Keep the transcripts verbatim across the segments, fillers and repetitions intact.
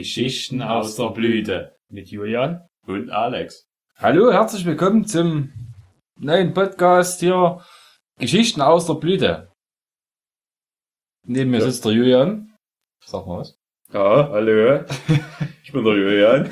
Geschichten aus der Blüte mit Julian und Alex. Hallo, herzlich willkommen zum neuen Podcast hier Geschichten aus der Blüte. Neben mir ja. sitzt der Julian. Sag mal was. Ja, hallo. Ich bin der Julian.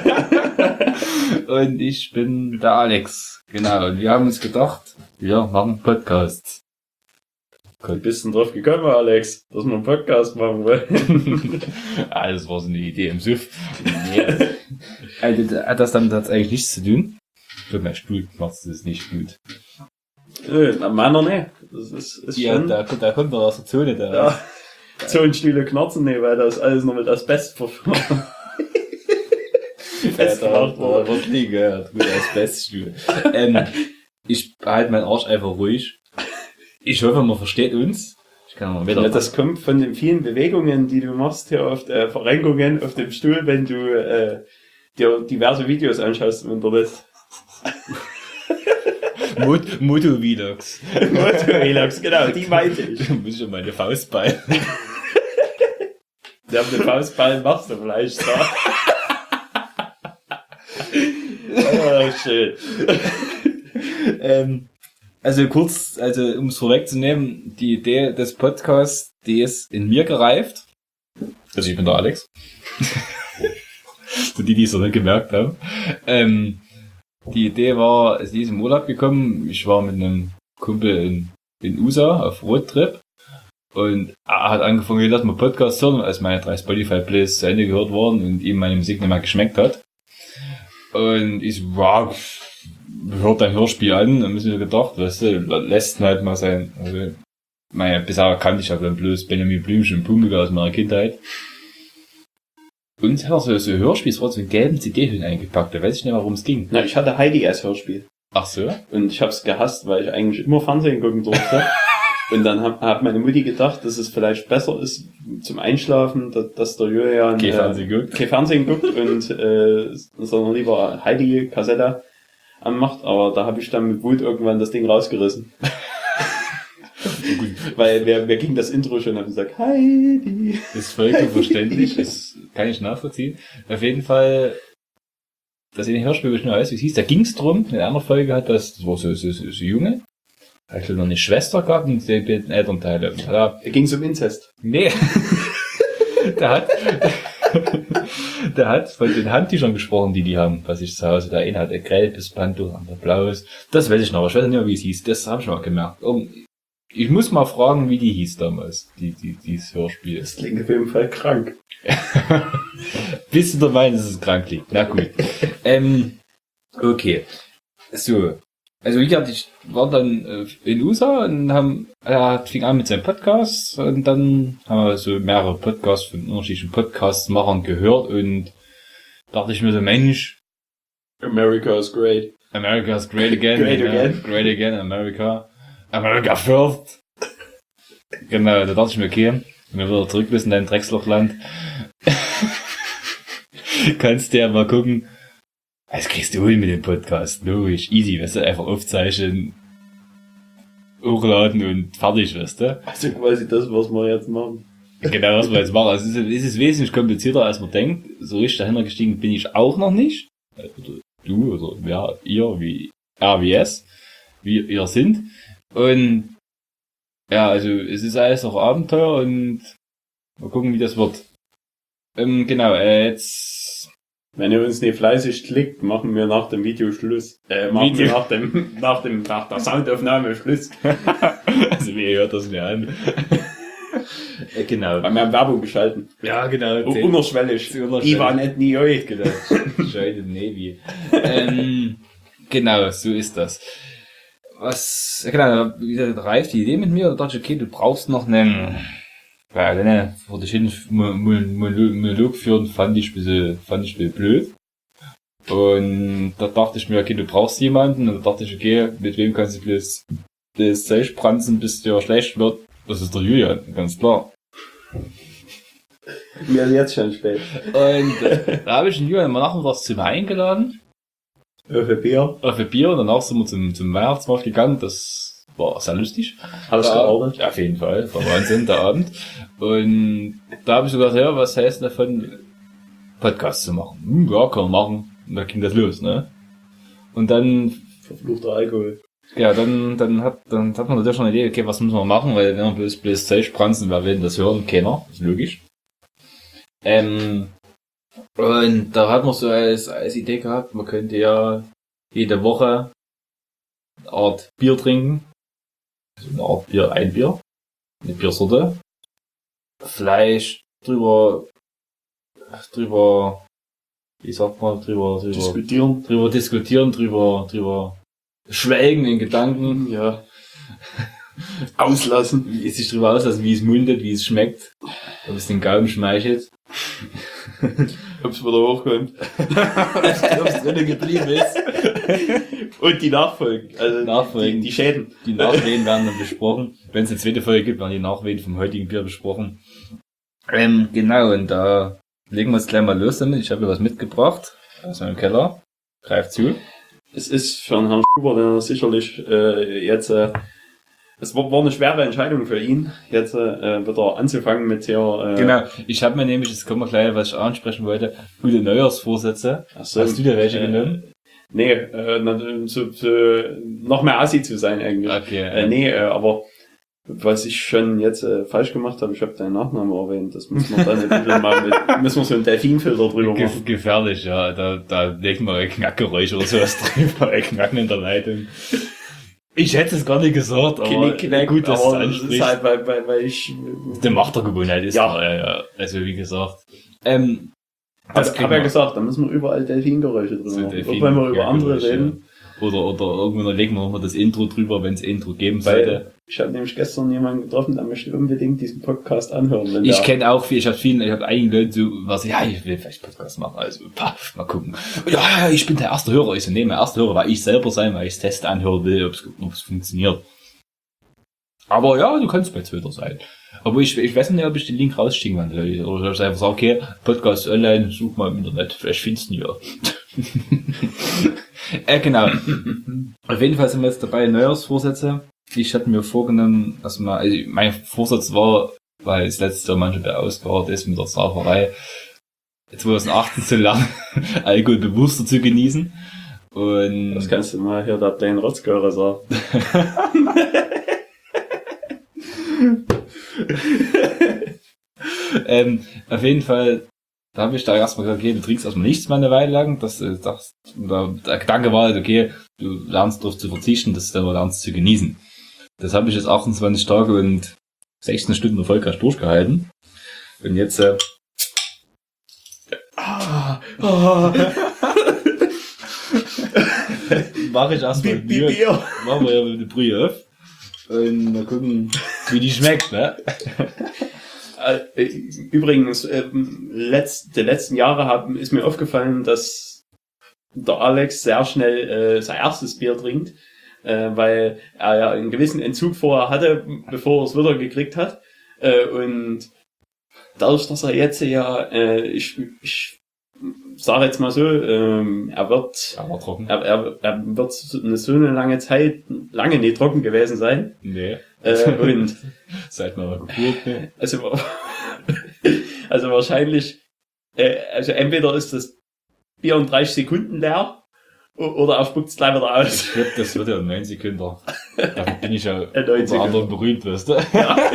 Und ich bin der Alex. Genau, und wir haben uns gedacht, wir machen Podcasts. Wie bist du denn drauf gekommen, Alex, dass wir einen Podcast machen wollen? Ah, das war so eine Idee im Suff. Nee. Also, hat das damit jetzt eigentlich nichts zu tun? Für mein Stuhl macht das nicht gut. Nö, na, meiner nicht. Das ist, ist ja, schon... da, da kommt doch aus der Zone da. Ja, Zonenstühle knarzen nicht, weil das alles noch mit Asbest verfahren. Festgemacht worden. Was liegen, ja, gut, Asbeststuhl. ähm, ich behalte meinen Arsch einfach ruhig. Ich hoffe, man versteht uns. Ich kann mal wieder. Ja, das kommt von den vielen Bewegungen, die du machst hier auf der Verrenkungen auf dem Stuhl, wenn du äh, dir diverse Videos anschaust im Internet. Mot- Moto-Vlogs. Moto-Vlogs, genau, die meinte ich. Da muss ich ja meine Faust ballen. Der mit dem Faustballen machst du vielleicht da. Oh, schön. ähm, Also kurz, also um es vorwegzunehmen, die Idee des Podcasts, die ist in mir gereift. Also ich bin der Alex. Für die, die es noch nicht gemerkt haben. Ähm, die Idee war, sie ist im Urlaub gekommen. Ich war mit einem Kumpel in, in U S A auf Roadtrip. Und er hat angefangen, dass wir Podcasts hören, als meine drei Spotify-Plays zu Ende gehört wurden und ihm meine Musik nicht mehr geschmeckt hat. Und ich so, wow, hört ein Hörspiel an, dann müssen wir gedacht, weißt du, lässt halt mal sein, also, meine, bisher kannte ich ja dann bloß Benjamin Blümchen und Pumuckl aus meiner Kindheit. Und hat er so, so Hörspiel, es war so einen gelben C D-Hüllen eingepackt, da weiß ich nicht mehr, worum es ging. Na, ich hatte Heidi als Hörspiel. Ach so? Und ich hab's gehasst, weil ich eigentlich immer Fernsehen gucken durfte. Und dann hat, hat meine Mutti gedacht, dass es vielleicht besser ist zum Einschlafen, dass, dass der Julian kein Fernsehen guckt, kein Fernsehen guckt und äh, sondern lieber Heidi-Kassette anmacht, aber da habe ich dann mit Wut irgendwann das Ding rausgerissen. Weil wer, wer ging das Intro schon, hat gesagt, Heidi. Das ist vollkommen verständlich, das kann ich nachvollziehen. Auf jeden Fall, das in den Hörspiel, wo ich noch weiß, wie es hieß, da ging es drum, in einer Folge hat das, das war so, so, so, so Junge, hat noch eine Schwester gehabt und die beiden Elternteile. Da ging es um Inzest. Nee. der hat, der hat von den Handtüchern gesprochen, die die haben, was ich zu Hause, der eine hat ein gelbes Panto, andere blaues. Das weiß ich noch, aber ich weiß nicht mehr, wie es hieß. Das habe ich mal gemerkt. Ich muss mal fragen, wie die hieß damals, die, die, dieses Hörspiel. Das klingt auf jeden Fall krank. Bist du der Meinung, dass es krank liegt? Na gut. ähm, okay. So. Also wie gesagt, ich war dann äh, in U S A und haben, er fing an mit seinem Podcast und dann haben wir so mehrere Podcasts von unterschiedlichen Podcast-Machern gehört und dachte ich mir so, Mensch, America is great. America is great again. Great ja, again. Great again, America. America first. Genau, da dachte ich mir, okay, wenn wir wieder zurück müssen in dein Dreckslochland, kannst du ja mal gucken, was kriegst du hin mit dem Podcast? Logisch, easy, weißt du, einfach aufzeichnen, hochladen und fertig, weißt du? Also quasi das, was wir jetzt machen. Genau, was wir jetzt machen. Also es ist, es ist wesentlich komplizierter, als man denkt. So richtig dahinter gestiegen bin ich auch noch nicht. Oder du, oder ja, ihr, wie R wie S, wie ihr sind. Und ja, also es ist alles noch Abenteuer und mal gucken, wie das wird. Ähm, genau, äh, jetzt... Wenn ihr uns nicht fleißig klickt, machen wir nach dem Video Schluss. Äh, machen Video. wir nach dem, nach dem, nach der Soundaufnahme Schluss. Also wie ihr hört das mir an. äh, genau. Weil wir haben Werbung geschalten. Ja, genau. U- Unerschwellig. Ivan et Nioi. Genau. Scheide Navy. ähm, genau, so ist das. Was, genau, wie gesagt, reift die Idee mit mir, da dachte ich, okay, du brauchst noch einen, ja, ne, vor dich hin Monolog führen, fand ich ein bisschen, fand ich ein bisschen blöd. Und da dachte ich mir, okay, du brauchst jemanden, und da dachte ich, okay, mit wem kannst du bloß das Zeug pranzen, bis dir schlecht wird? Das ist der Julian, ganz klar. Mir ist jetzt schon spät. Und äh, da habe ich den Julian mal nachmittags zu mir eingeladen. Auf ein Bier. Auf ein Bier, und danach sind wir zum, zum Weihnachtsmarkt gegangen, das war sehr lustig. Alles geordnet? Ja, auf jeden Fall, war Wahnsinn, der Abend. Und da habe ich so gedacht, ja, was heißt davon, Podcast zu machen. Hm, ja, kann man machen. Und da ging das los, ne? Und dann... Verfluchter Alkohol. Ja, dann, dann hat, dann hat man natürlich schon eine Idee, okay, was müssen wir machen, weil wenn wir bloß, bloß Zeug spranzen, wer will denn das hören? Keiner. Ist logisch. Ähm, und da hat man so als, als Idee gehabt, man könnte ja jede Woche eine Art Bier trinken. Also eine Art Bier, ein Bier. Eine Biersorte. Fleisch drüber, drüber, wie sagt man, drüber, drüber, Diskutieren. drüber diskutieren, drüber, drüber schwelgen in Gedanken. Ja. Auslassen. Wie es sich drüber auslassen, wie es mundet, wie es schmeckt. Ob es den Gaumen schmeichelt. Ob es wieder hochkommt. Ob es drinnen geblieben ist. Und die Nachfolgen. Also Nachfolgen. Die, die Schäden. Die Nachwehen werden dann besprochen. Wenn es eine zweite Folge gibt, werden die Nachwehen vom heutigen Bier besprochen. Ähm, genau, und da legen wir jetzt gleich mal los damit. Ich habe hier was mitgebracht aus meinem Keller. Greift zu. Es ist für einen Herrn Schuber, der sicherlich äh, jetzt, äh, es war, war eine schwere Entscheidung für ihn, jetzt äh, wieder anzufangen mit der... Äh, Genau, ich habe mir nämlich, jetzt kommen wir gleich, was ich ansprechen wollte, gute Neujahrsvorsätze. so, Hast du dir welche äh, genommen? Nee, äh, na, zu, zu, noch mehr Assi zu sein eigentlich. Okay. Äh, nee, äh, aber was ich schon jetzt äh, falsch gemacht habe, ich habe deinen Nachnamen erwähnt, das müssen wir dann ein bisschen mal mit, müssen wir so einen Delfinfilter drüber Ge machen. gefährlich, ja. Da, da legen wir ein Knackgeräusch oder sowas drüber, ein Knacken in der Leitung. Ich hätte es gar nicht gesagt, aber Knick, knack, gut, dass aber du es das ist ansprichst. halt, weil, weil, weil ich... Der Machtergewohnheit ist Ja. da, ja, ja. Also wie gesagt. Ähm, Das kriegen hab ja wir. gesagt, da müssen wir überall Delfingeräusche drüber So machen. Delfin- Und wenn wir über ja, andere Geräusche. reden, Oder, oder irgendwann legen wir nochmal das Intro drüber, wenn es Intro geben sollte. weil ich habe nämlich gestern jemanden getroffen, der möchte unbedingt diesen Podcast anhören. Wenn Ich der, kenne auch viel, ich habe vielen, ich habe einige Leute so, was, ja, ich will vielleicht Podcast machen, also, pah, mal gucken. Ja, ja, ich bin der erste Hörer, ich so, nee, mein erster Hörer, weil ich selber sein, weil ich es Test anhören will, ob es funktioniert. Aber ja, du kannst bei Twitter sein. Aber ich, ich weiß nicht, ob ich den Link rausschicken kann. Oder ich einfach sage, okay, Podcast online, such mal im Internet, vielleicht findest du ihn ja. äh, genau. Auf jeden Fall sind wir jetzt dabei, Neujahrsvorsätze. Ich hatte mir vorgenommen, also, mal, also mein Vorsatz war, weil das letzte Jahr manchmal beausgehört ist mit der Sauferei, zwanzig achtzehn zu lernen, Alkohol bewusster zu genießen. Und das kannst du mal hier der kleinen Rotzgöre sagen. ähm, auf jeden Fall, da habe ich da erstmal gesagt, okay, du trinkst erstmal nichts mal eine Weile lang. Das, äh, das, da, der Gedanke war halt, okay, du lernst darauf zu verzichten, dass du dann lernst zu genießen. Das habe ich jetzt achtundzwanzig Tage und sechzehn Stunden erfolgreich durchgehalten. Und jetzt äh, Ah, ah. mache ich erstmal Bi- Bi- Bier. machen wir ja eine Brühe auf und mal gucken, wie die schmeckt, ne? Äh, Übrigens, äh, letzt, die letzten Jahre haben, ist mir aufgefallen, dass der Alex sehr schnell äh, sein erstes Bier trinkt, äh, weil er ja einen gewissen Entzug vorher hatte, bevor er es wieder gekriegt hat. Äh, und dadurch, dass er jetzt ja, äh, ich, ich sage jetzt mal so, ähm, er wird, Ja, war trocken. er, er, er wird so eine, so eine lange Zeit lange nicht trocken gewesen sein. Nee. Äh, und Seit meiner Geburt, ne? also, also wahrscheinlich, äh, also entweder ist das Bier in dreißig Sekunden leer o- oder er spuckt es gleich wieder aus. Ich glaube, das wird ja neun Sekunden. Dafür bin ich ja Äh, neun unter anderem berühmt, weißt du?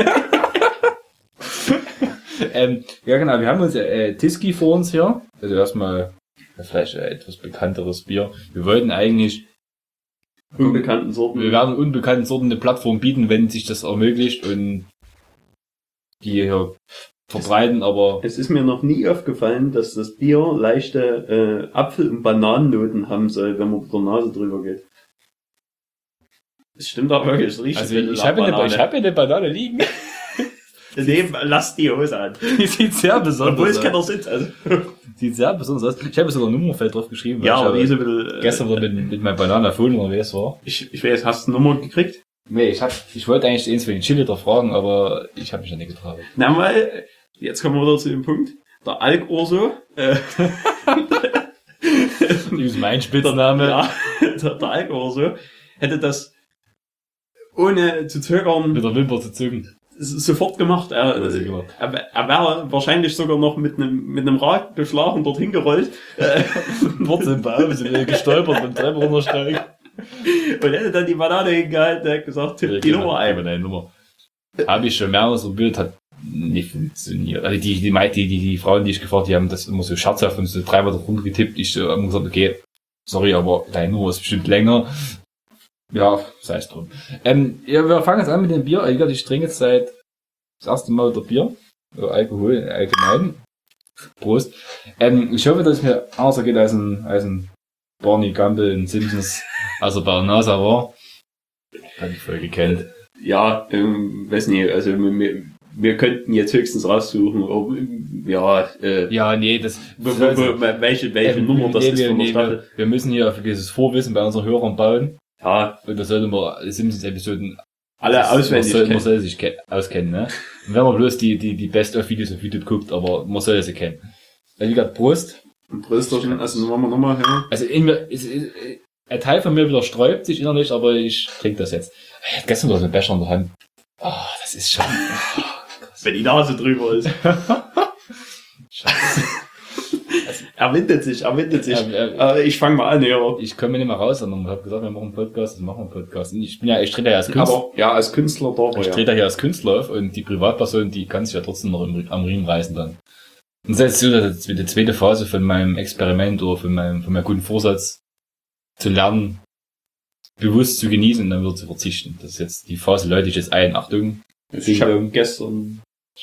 ähm, ja, genau, wir haben uns äh, Tiski vor uns hier. Also erstmal ja, vielleicht äh, etwas bekannteres Bier. Wir wollten eigentlich, Unbekannten Sorten. wir werden unbekannten Sorten eine Plattform bieten, wenn sich das ermöglicht und die hier verbreiten, aber Es ist mir noch nie aufgefallen, dass das Bier leichte äh, Apfel- und Bananennoten haben soll, wenn man mit der Nase drüber geht. Das stimmt auch wirklich, es riecht also ein bisschen ich nach habe eine, Banane. ich hab eine Banane liegen. Nee, lass die Hose an. Die sieht sehr Obwohl besonders es aus. keiner sitzt. Also. Sieht sehr besonders aus. Ich habe sogar ein Nummerfeld drauf geschrieben. weil Ja, ich aber habe die ist ein bisschen... Äh, gestern wieder mit, mit meinem Bananenphone unterwegs war. ich, ich weiß, hast du eine Nummer gekriegt? Nee, ich hab, ich wollte eigentlich eins für den Chili-Liter fragen, aber ich habe mich ja nicht getraut. Na, weil, jetzt kommen wir wieder zu dem Punkt. Der Alk-Urso, äh, Das ist mein Spitzname. ja, der, der Alk-Urso hätte das ohne zu zögern Mit der Wimper zu zücken. sofort gemacht. Er, er, er wäre wahrscheinlich sogar noch mit einem mit einem Rad beschlagen dorthin gerollt. Dort sind Baum, sind gestolpert und Treppe runtersteigen. Und hätte dann die Banane hingehalten, der hat gesagt, tipp die Nummer ein. Eine Nummer. Habe ich schon mehrmals probiert, hat nicht funktioniert. Also die, die, die, die, die, die Frauen, die ich gefragt, die haben das immer so scherzhaft und so dreimal runter getippt. Ich so, haben gesagt, okay, sorry, aber deine Nummer ist bestimmt länger. Ja, sei es drum. Ähm, ja, wir fangen jetzt an mit dem Bier. Ich, ich trinke jetzt seit das erste Mal wieder Bier. Oder Alkohol allgemein. Prost. Ähm, ich hoffe, dass es mir anders geht als ein, als ein Barney Gumble in Simpsons, also bei NASA war. Hab ich voll gekannt. Ja, ähm, weiß nicht, also wir, wir könnten jetzt höchstens raussuchen, ob, ja, äh, ja, nee, das, das wo, wo, welche, welche äh, Nummer das nee, ist von der nee, Staffel. Wir, wir müssen hier auf dieses Vorwissen bei unseren Hörern bauen. Ja. Und da sollten wir Simpsons-Episoden alle das, auswendig man soll, kennen. Man soll sich ke- auskennen, ne? Und wenn man bloß die, die, die Best-of-Videos auf YouTube guckt, aber man soll sie kennen. Also, wie gesagt, Prost. Prösterchen, also machen wir nochmal, ja. Also, in mir, ist, ist, ein Teil von mir wieder sträubt sich innerlich, aber ich trinke das jetzt. Ich hatte gestern noch so einen Becher in der Hand. Oh, das ist schon, oh, wenn die Nase drüber ist. Scheiße. Er windet sich, er windet sich. Ja, ja, äh, ich fange mal an, ja. Ich komme nicht mehr raus, sondern ich habe gesagt, wir machen einen Podcast, das machen wir einen Podcast. Und ich bin ja, ich trete ja als Künstler. Aber, ja, als Künstler da. Ich ja. trete ja hier als Künstler auf und die Privatperson, die kann sich ja trotzdem noch im, am Riemen reißen dann. Und das ist so das die zweite Phase von meinem Experiment oder von meinem, von meinem guten Vorsatz zu lernen, bewusst zu genießen und dann wieder zu verzichten. Das ist jetzt die Phase, läute ich jetzt ein. Achtung. Ich habe gestern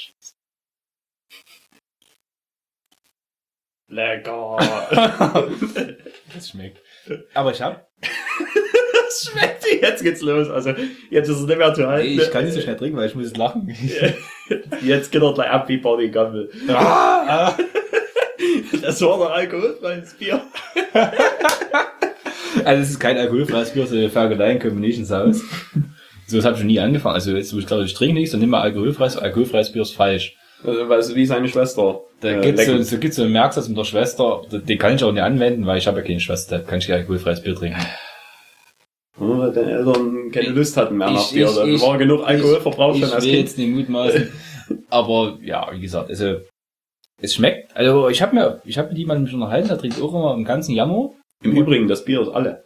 lecker. Das schmeckt. Aber ich hab. Das schmeckt. Jetzt geht's los. Also, jetzt ist es nicht mehr zu halten. Nee, ich kann nicht so schnell trinken, weil ich muss jetzt lachen. Jetzt geht er gleich ab wie Barney Gumble. Ah, Das war doch alkoholfreies Bier. Also, es ist kein alkoholfreies Bier, sondern Fergeleien Combination Sauce. So, das habe ich schon nie angefangen. Also, jetzt, wo ich glaube, ich trinke nichts, dann nimm mal alkoholfreies. Alkoholfreies Bier ist falsch. Also, weißt du, wie seine Schwester. Da äh, gibt's so, so, gibt's so einen Merksatz mit der Schwester, den kann ich auch nicht anwenden, weil ich habe ja keine Schwester, da kann ich kein alkoholfreies Bier trinken. Oh, weil deine Eltern keine Lust hatten mehr nach Ich- Bier. ich- Da ich- war genug Alkohol verbraucht Ich schon als will Kind. jetzt nicht mutmaßen, aber ja, wie gesagt, also es schmeckt, also ich habe mir, ich habe mit jemandem schon unterhalten, der trinkt auch immer im ganzen Januar. Im Übrigen, das Bier ist alle.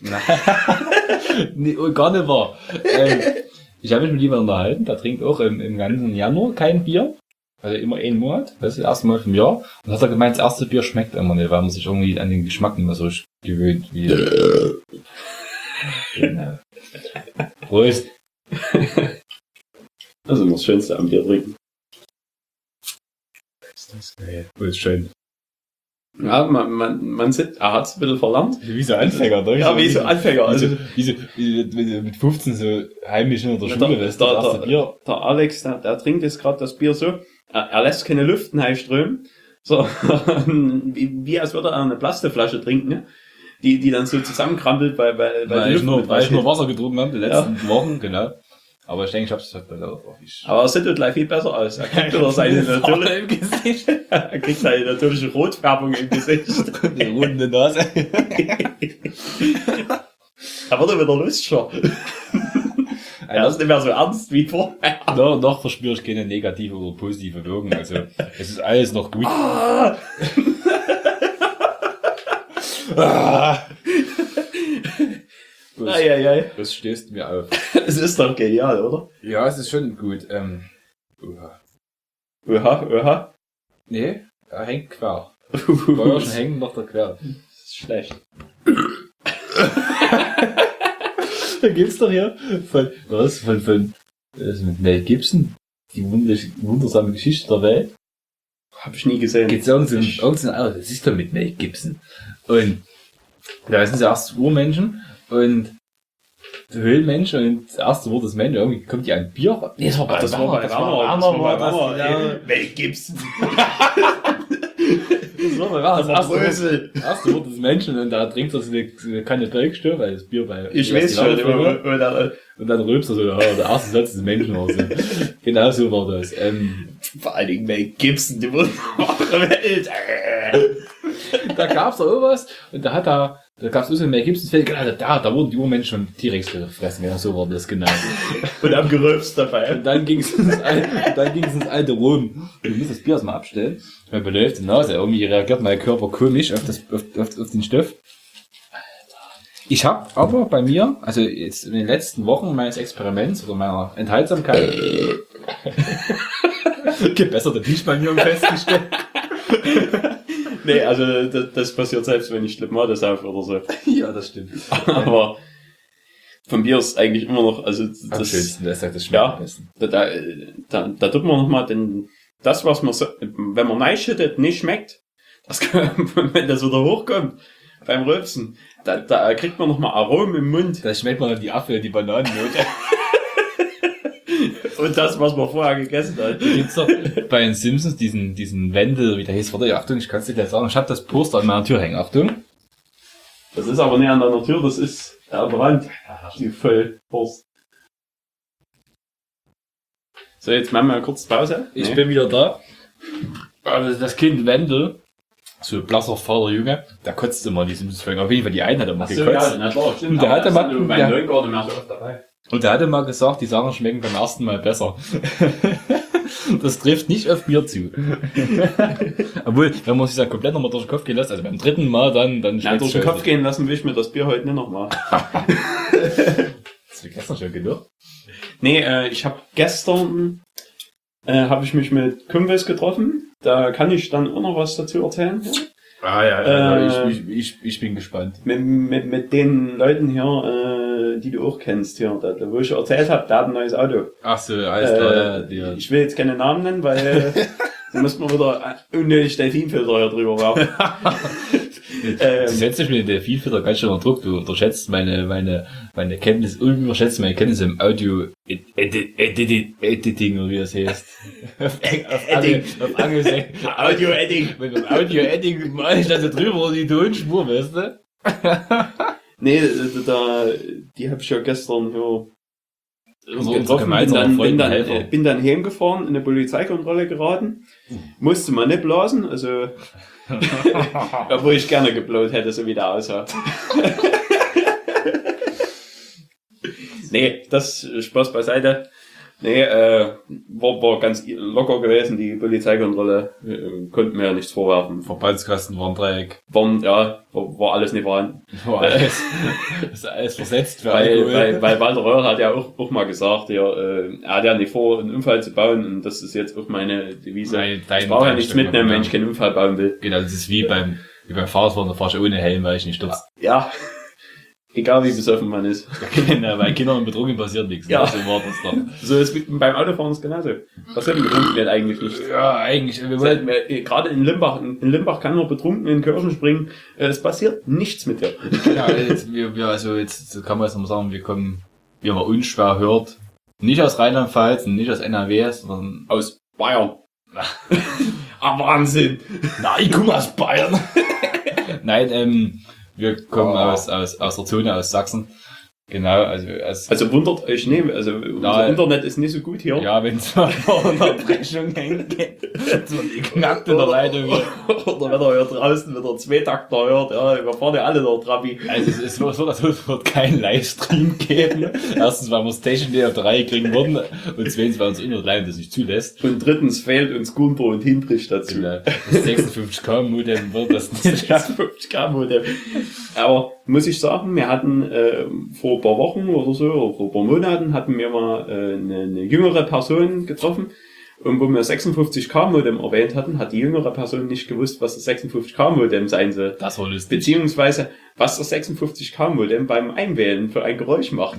Nee, oh, gar nicht wahr. ähm, ich habe mich mit jemandem unterhalten, der trinkt auch im, im ganzen Januar kein Bier. Also immer einen Monat, das ist das erste Mal vom Jahr. Und hat er gemeint, das erste Bier schmeckt immer nicht, weil man sich irgendwie an den Geschmack nicht mehr so gewöhnt. Wie genau. Prost. Das ist immer das Schönste am Bier trinken. Ist das geil. Oh, ist schön. Ja, man, man, man sieht, er hat es ein bisschen verlernt. Wie so Anfänger, ne? Ja, wie so Anfänger. Also, Also, wie so, wie so, wie so mit fünfzehn so heimlich in der Ja, Schule, der- das ist das der- erste der- Bier. der Alex, der, der trinkt jetzt gerade das Bier so, er, er lässt keine Luft strömen, so, wie, wie als würde er eine Plastikflasche trinken, ne? die, die dann so zusammenkrampelt, weil, weil, weil Weil die ich Luft nur, mit weil ich nur rausgeht. Wasser getrunken habe, die letzten Wochen, genau. Aber ich denke, ich hab's halt auch ich Aber er sieht halt gleich viel besser aus. Er kriegt wieder seine natürliche, im Gesicht. er kriegt seine natürliche Rotfärbung im Gesicht. Die runde Nase. Er wird wieder lustiger. Er ist nicht mehr so ernst wie vorher. noch, noch verspüre ich keine negative oder positive Wirkung. Also, es ist alles noch gut. Ah! Ah. Das, Eieiei. das stößt mir auf. Es ist doch genial, oder? Ja, es ist schon gut. Ähm, uha. Oha, oha. Nee, er hängt quer. War ja schon hängen, noch der quer. Das ist schlecht. Da gibt's doch hier von, was, von, von, das mit Mel Gibson, die wunderliche, wundersame Geschichte der Welt. Hab ich nie gesehen. Geht's irgendein, irgendein, ah, das ist doch mit Mel Gibson. Und da sind sie erst Urmenschen und Höhlenmenschen und das erste Wort des Menschen, irgendwie kommt die ein Bier. Nee, das war Ach, das war bei das Werner. war Das war bei das war Werner. das, Mel Gibson. das war bei Werner, das erste Wort- Brösel. das erste Wort des Menschen und da trinkt er so eine, so eine Kanne Bergstör, weil das Bier bei... Ich weiß schon. Immer, immer, immer, und dann rülpst er so, ja, der erste Satz des Menschen war so. Genau so war das. Ähm, Vor allen Dingen Mel Gibson, die wunderbare Welt. da gab's da irgendwas und da hat er, Da gab's so mehr Gibsonfeld, genau, da, da wurden die Urmenschen schon T-Rex gefressen, genau, so war das genau. Und haben gerülpst dabei. Und dann ging's ins, Al- dann ging's ins alte Rom. Du musst das Bier erstmal abstellen. Man beläuft die Nase, irgendwie reagiert mein Körper komisch auf das, auf, auf, auf den Stoff. Ich habe aber bei mir, also jetzt in den letzten Wochen meines Experiments oder meiner Enthaltsamkeit, gebesserte nicht bei mir festgestellt. Nee, also das, das passiert selbst, wenn ich Limonade saufe oder so. Ja, das stimmt. Aber von Bier ist eigentlich immer noch, also das, Am schönsten, das sagt das schmeckt ja, am besten. da, da, da, da tut man nochmal den, das, was man so, wenn man reinschüttet, nicht schmeckt, das kann, wenn das wieder hochkommt, beim Rülpsen, da, da kriegt man nochmal Aromen im Mund. Da schmeckt man dann die Apfel, die Bananennote. Und das, was man vorher gegessen hat. Gibt's doch bei den Simpsons diesen, diesen Wendel, wie der hieß, warte, Achtung, ich kann's dir gleich sagen, ich hab das Poster an meiner Tür hängen, Achtung. Das ist aber nicht an deiner Tür, das ist an der Wand. Die Vollwurst. So, jetzt machen wir mal kurz Pause. Ich Nee. bin wieder da. Also das Kind Wendel, so blasser Vater Junge, der kotzt immer die Simpsons-Folgen. Auf jeden Fall die einen hat er mal Ach so, gekotzt. ja, na klar, stimmt. Und der Aber hatte das mal- sind nur bei der- neuen Garten mehr so oft dabei. Und er hatte mal gesagt, die Sachen schmecken beim ersten Mal besser. Das trifft nicht auf Bier zu. Obwohl, wenn man sich das komplett nochmal durch den Kopf gehen lässt, also beim dritten Mal, dann, dann Ja, durch den schon. Kopf gehen lassen will ich mir das Bier heute nicht nochmal. Das war gestern schon genug. Nee, äh, ich habe gestern, äh, habe ich mich mit Kumpels getroffen. Da kann ich dann auch noch was dazu erzählen. Ja? Ah ja, Äh, also ich, ich, ich, ich bin gespannt. Mit, mit, mit den Leuten hier, äh, die du auch kennst hier, da, da, wo ich erzählt habe, der hat ein neues Auto. Ach so, alles klar, Äh, ja. ich will jetzt keine Namen nennen, weil dann müssen wir wieder unnötig Delfinfilter hier drüber werfen. ähm, Du setzt dich mit dem Delfinfilter ganz schön unter Druck, du unterschätzt meine, meine, meine Kenntnis, überschätzt meine Kenntnisse im Audio Edit, Edit, Editing, oder wie das heißt. Auf, Eng- auf, Editing. Angel- auf Angel, Audio-Editing. mit dem Audio-Editing mal ich da so drüber die Tonspur, weißt du? Nee, da, die habe ich ja gestern hier Unser, unser getroffen, bin gemeinsamer dann, bin, Freund und dann, äh, Helfer. bin dann heimgefahren, in eine Polizeikontrolle geraten, musste man nicht blasen, also, obwohl ich gerne geblaut hätte, so wie der aussah. Nee, das, Spaß beiseite. Nee, äh, war, war ganz locker gewesen, die Polizeikontrolle, äh, konnten mir ja nichts vorwerfen. Verbandskasten war ein Dreieck. Waren, ja, war, war alles nicht vorhanden. War alles, ist alles versetzt für Weil, Alkohol. weil, weil Walter Röhr hat ja auch, auch mal gesagt, ja, äh, er hat ja nicht vor, einen Unfall zu bauen, und das ist jetzt auch meine Devise. Nein, dein- Ich brauche ja dein nichts Stück mitnehmen, mal, wenn ich keinen Unfall bauen will. Genau, das ist wie beim, wie beim Fahrradfahren, da fahrst du ohne Helm, weil ich nicht stürzt. Ja, egal wie besoffen man ist. Genau, bei Kindern und Betrunken passiert nichts. Ja. Ja. So war das doch. So ist wie beim Autofahren ist genauso. Passiert im Betrunken eigentlich nicht. Ja, eigentlich, wir Weil, wollten, äh, Gerade in Limbach, in Limbach kann nur betrunken in Kirchen springen. Äh, Es passiert nichts mit dir. ja, jetzt, wir, wir, also jetzt so kann man jetzt noch mal sagen, wir kommen, wie man unschwer hört, nicht aus Rheinland-Pfalz und nicht aus N R W, sondern Aus Bayern. Ah, Wahnsinn. nein, komm aus Bayern. Nein, ähm, wir kommen Oh. aus, aus, aus der Zone, aus Sachsen. Genau, also, als, Also wundert euch nicht, also unser Nein. Internet ist nicht so gut hier. ja, wenn es mal vor Unterbrechung hängt, so knackt in der Leitung. Oder wenn er hier draußen wieder Zweitakter hört, ja, wir fahren ja alle noch Trabi. Also es ist so, so, dass es wird keinen Livestream geben. Erstens, weil wir es technisch nicht auf die Reihe kriegen würden. Und zweitens, weil uns Internet das nicht zulässt. Und drittens fehlt uns Gunter und Hinrich dazu. Das sechsundfünfzig K Modem wird das nicht schaffen. fünfzig K Modem. Aber muss ich sagen, wir hatten äh, vor ein paar Wochen oder so, oder vor ein paar Monaten, hatten wir mal äh, eine, eine jüngere Person getroffen. Und wo wir sechsundfünfzig K Modem erwähnt hatten, hat die jüngere Person nicht gewusst, was das sechsundfünfzig K Modem sein soll. Das war lustig. Beziehungsweise, was das sechsundfünfzig K Modem beim Einwählen für ein Geräusch macht.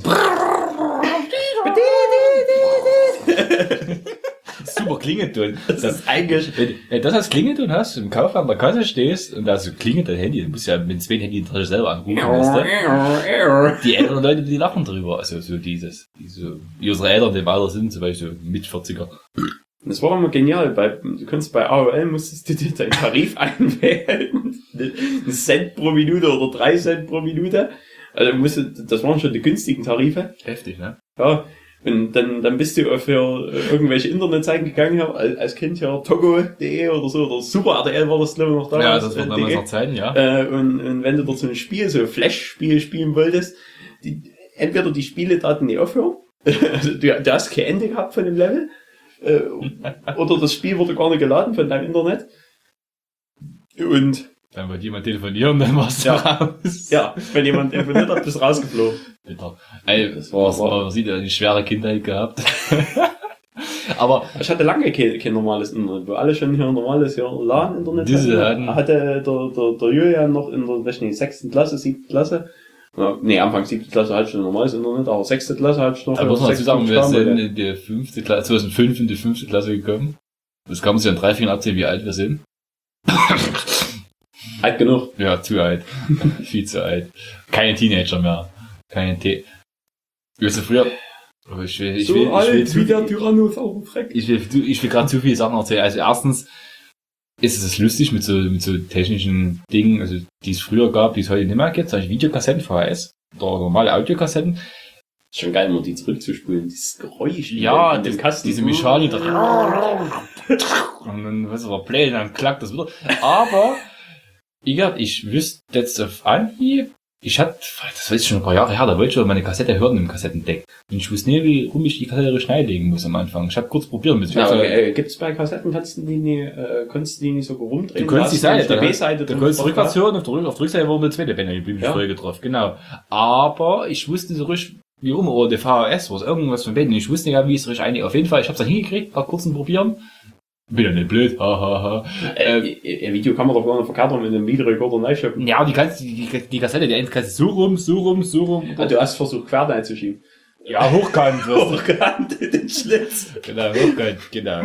Super Klingelton. Das ist eigentlich, wenn, wenn du das als Klingelton hast, im Kaufland an der Kasse stehst und da so klingelt dein Handy, du musst ja mit zwei Handy selber anrufen, weißt du? Die älteren Leute, die lachen drüber. Also so dieses, diese, wie unsere Eltern dem Alter sind, zum Beispiel so mit vierziger. Das war immer genial, weil du kannst bei A O L musstest du dir deinen Tarif einwählen. Ein Cent pro Minute oder drei Cent pro Minute. Also musste, das waren schon die günstigen Tarife. Heftig, ne? Ja. Und dann, dann bist du für irgendwelche Internetseiten gegangen, ja, als Kind ja togo punkt de oder so, oder Super R T L war das, glaube ich, noch damals. Ja, das war damals noch Zeiten, ja. Äh, und, und wenn du dort so ein Spiel, so ein Flash-Spiel spielen wolltest, die, entweder die Spieledaten nicht aufhören, also du, du hast kein Ende gehabt von dem Level, äh, oder das Spiel wurde gar nicht geladen von deinem Internet. Und dann wollte jemand telefonieren, dann war's ja, raus. Ja, wenn jemand telefoniert hat, bist du rausgeflogen. Bitter. Ey, das war, man sieht ja eine schwere Kindheit gehabt. Aber ich hatte lange kein, kein normales Internet, wo alle schon hier ein normales ja, LAN-Internet diese hatten. hatten. Hatte der, der, der Julian noch in der, weiß nicht, sechsten Klasse, siebten Klasse. Ja, nee, Anfang siebte Klasse hatte ich schon ein normales Internet, aber sechste Klasse hatte ich noch. Da muss man dazu sagen, wir sind in die fünfte Klasse, zweitausendfünf in die fünfte Klasse gekommen. Das kann man sich an drei Fingern abzählen, wie alt wir sind. Alt genug. Ja, zu alt. Viel zu alt. Keine Teenager mehr. Keine T. Weißt du, früher, oh, ich will, ich so will, ich alt will, zu, wie der Tyrannosaurus Rex. ich will, ich will gerade zu viele Sachen erzählen. Also erstens ist es lustig mit so, mit so technischen Dingen, also, die es früher gab, die es heute nicht mehr gibt, zum Beispiel Videokassetten, V H S, oder normale Audiokassetten. Schon geil, mal die zurückzuspulen, dieses Geräusch. Ja, in dem Kasten. Diese Mechanik. Und dann, was war Play, dann klackt das wieder. Aber, Igert, ich wüsste jetzt auf Anhieb, ich hatte, das ist schon ein paar Jahre her, da wollte ich schon meine Kassette hören im Kassettendeck. Und ich wusste nicht, wie rum ich die Kassette schneidelegen muss am Anfang. Ich habe kurz probieren müssen. Ja, okay. äh, gibt's bei Kassetten, kannst du die nicht, äh, konntest du die nicht so rumdrehen? Du konntest die Seite, die B-Seite. Du konntest rückwärts hören, auf der, auf der Rückseite war eine zweite Bänder, die bin ich voll getroffen, genau. Aber ich wusste so richtig, wie rum, oder der V H S, was irgendwas von beiden. Ich wusste ja, wie es richtig eigentlich, auf jeden Fall, ich hab's dann hingekriegt, nach kurzen Probieren. Bin ja nicht blöd, hahaha. Äh, äh, ein Video kann man doch gar nicht verkehrt mit einem Videorekorder neischöpfen. Ja, die kannst, die, die, die Kassette, die kannst du so rum, so rum, so rum. Ah, du hast versucht, quer einzuschieben. Ja, hochkant. Hochkant, den Schlitz. Genau, hochkant, genau.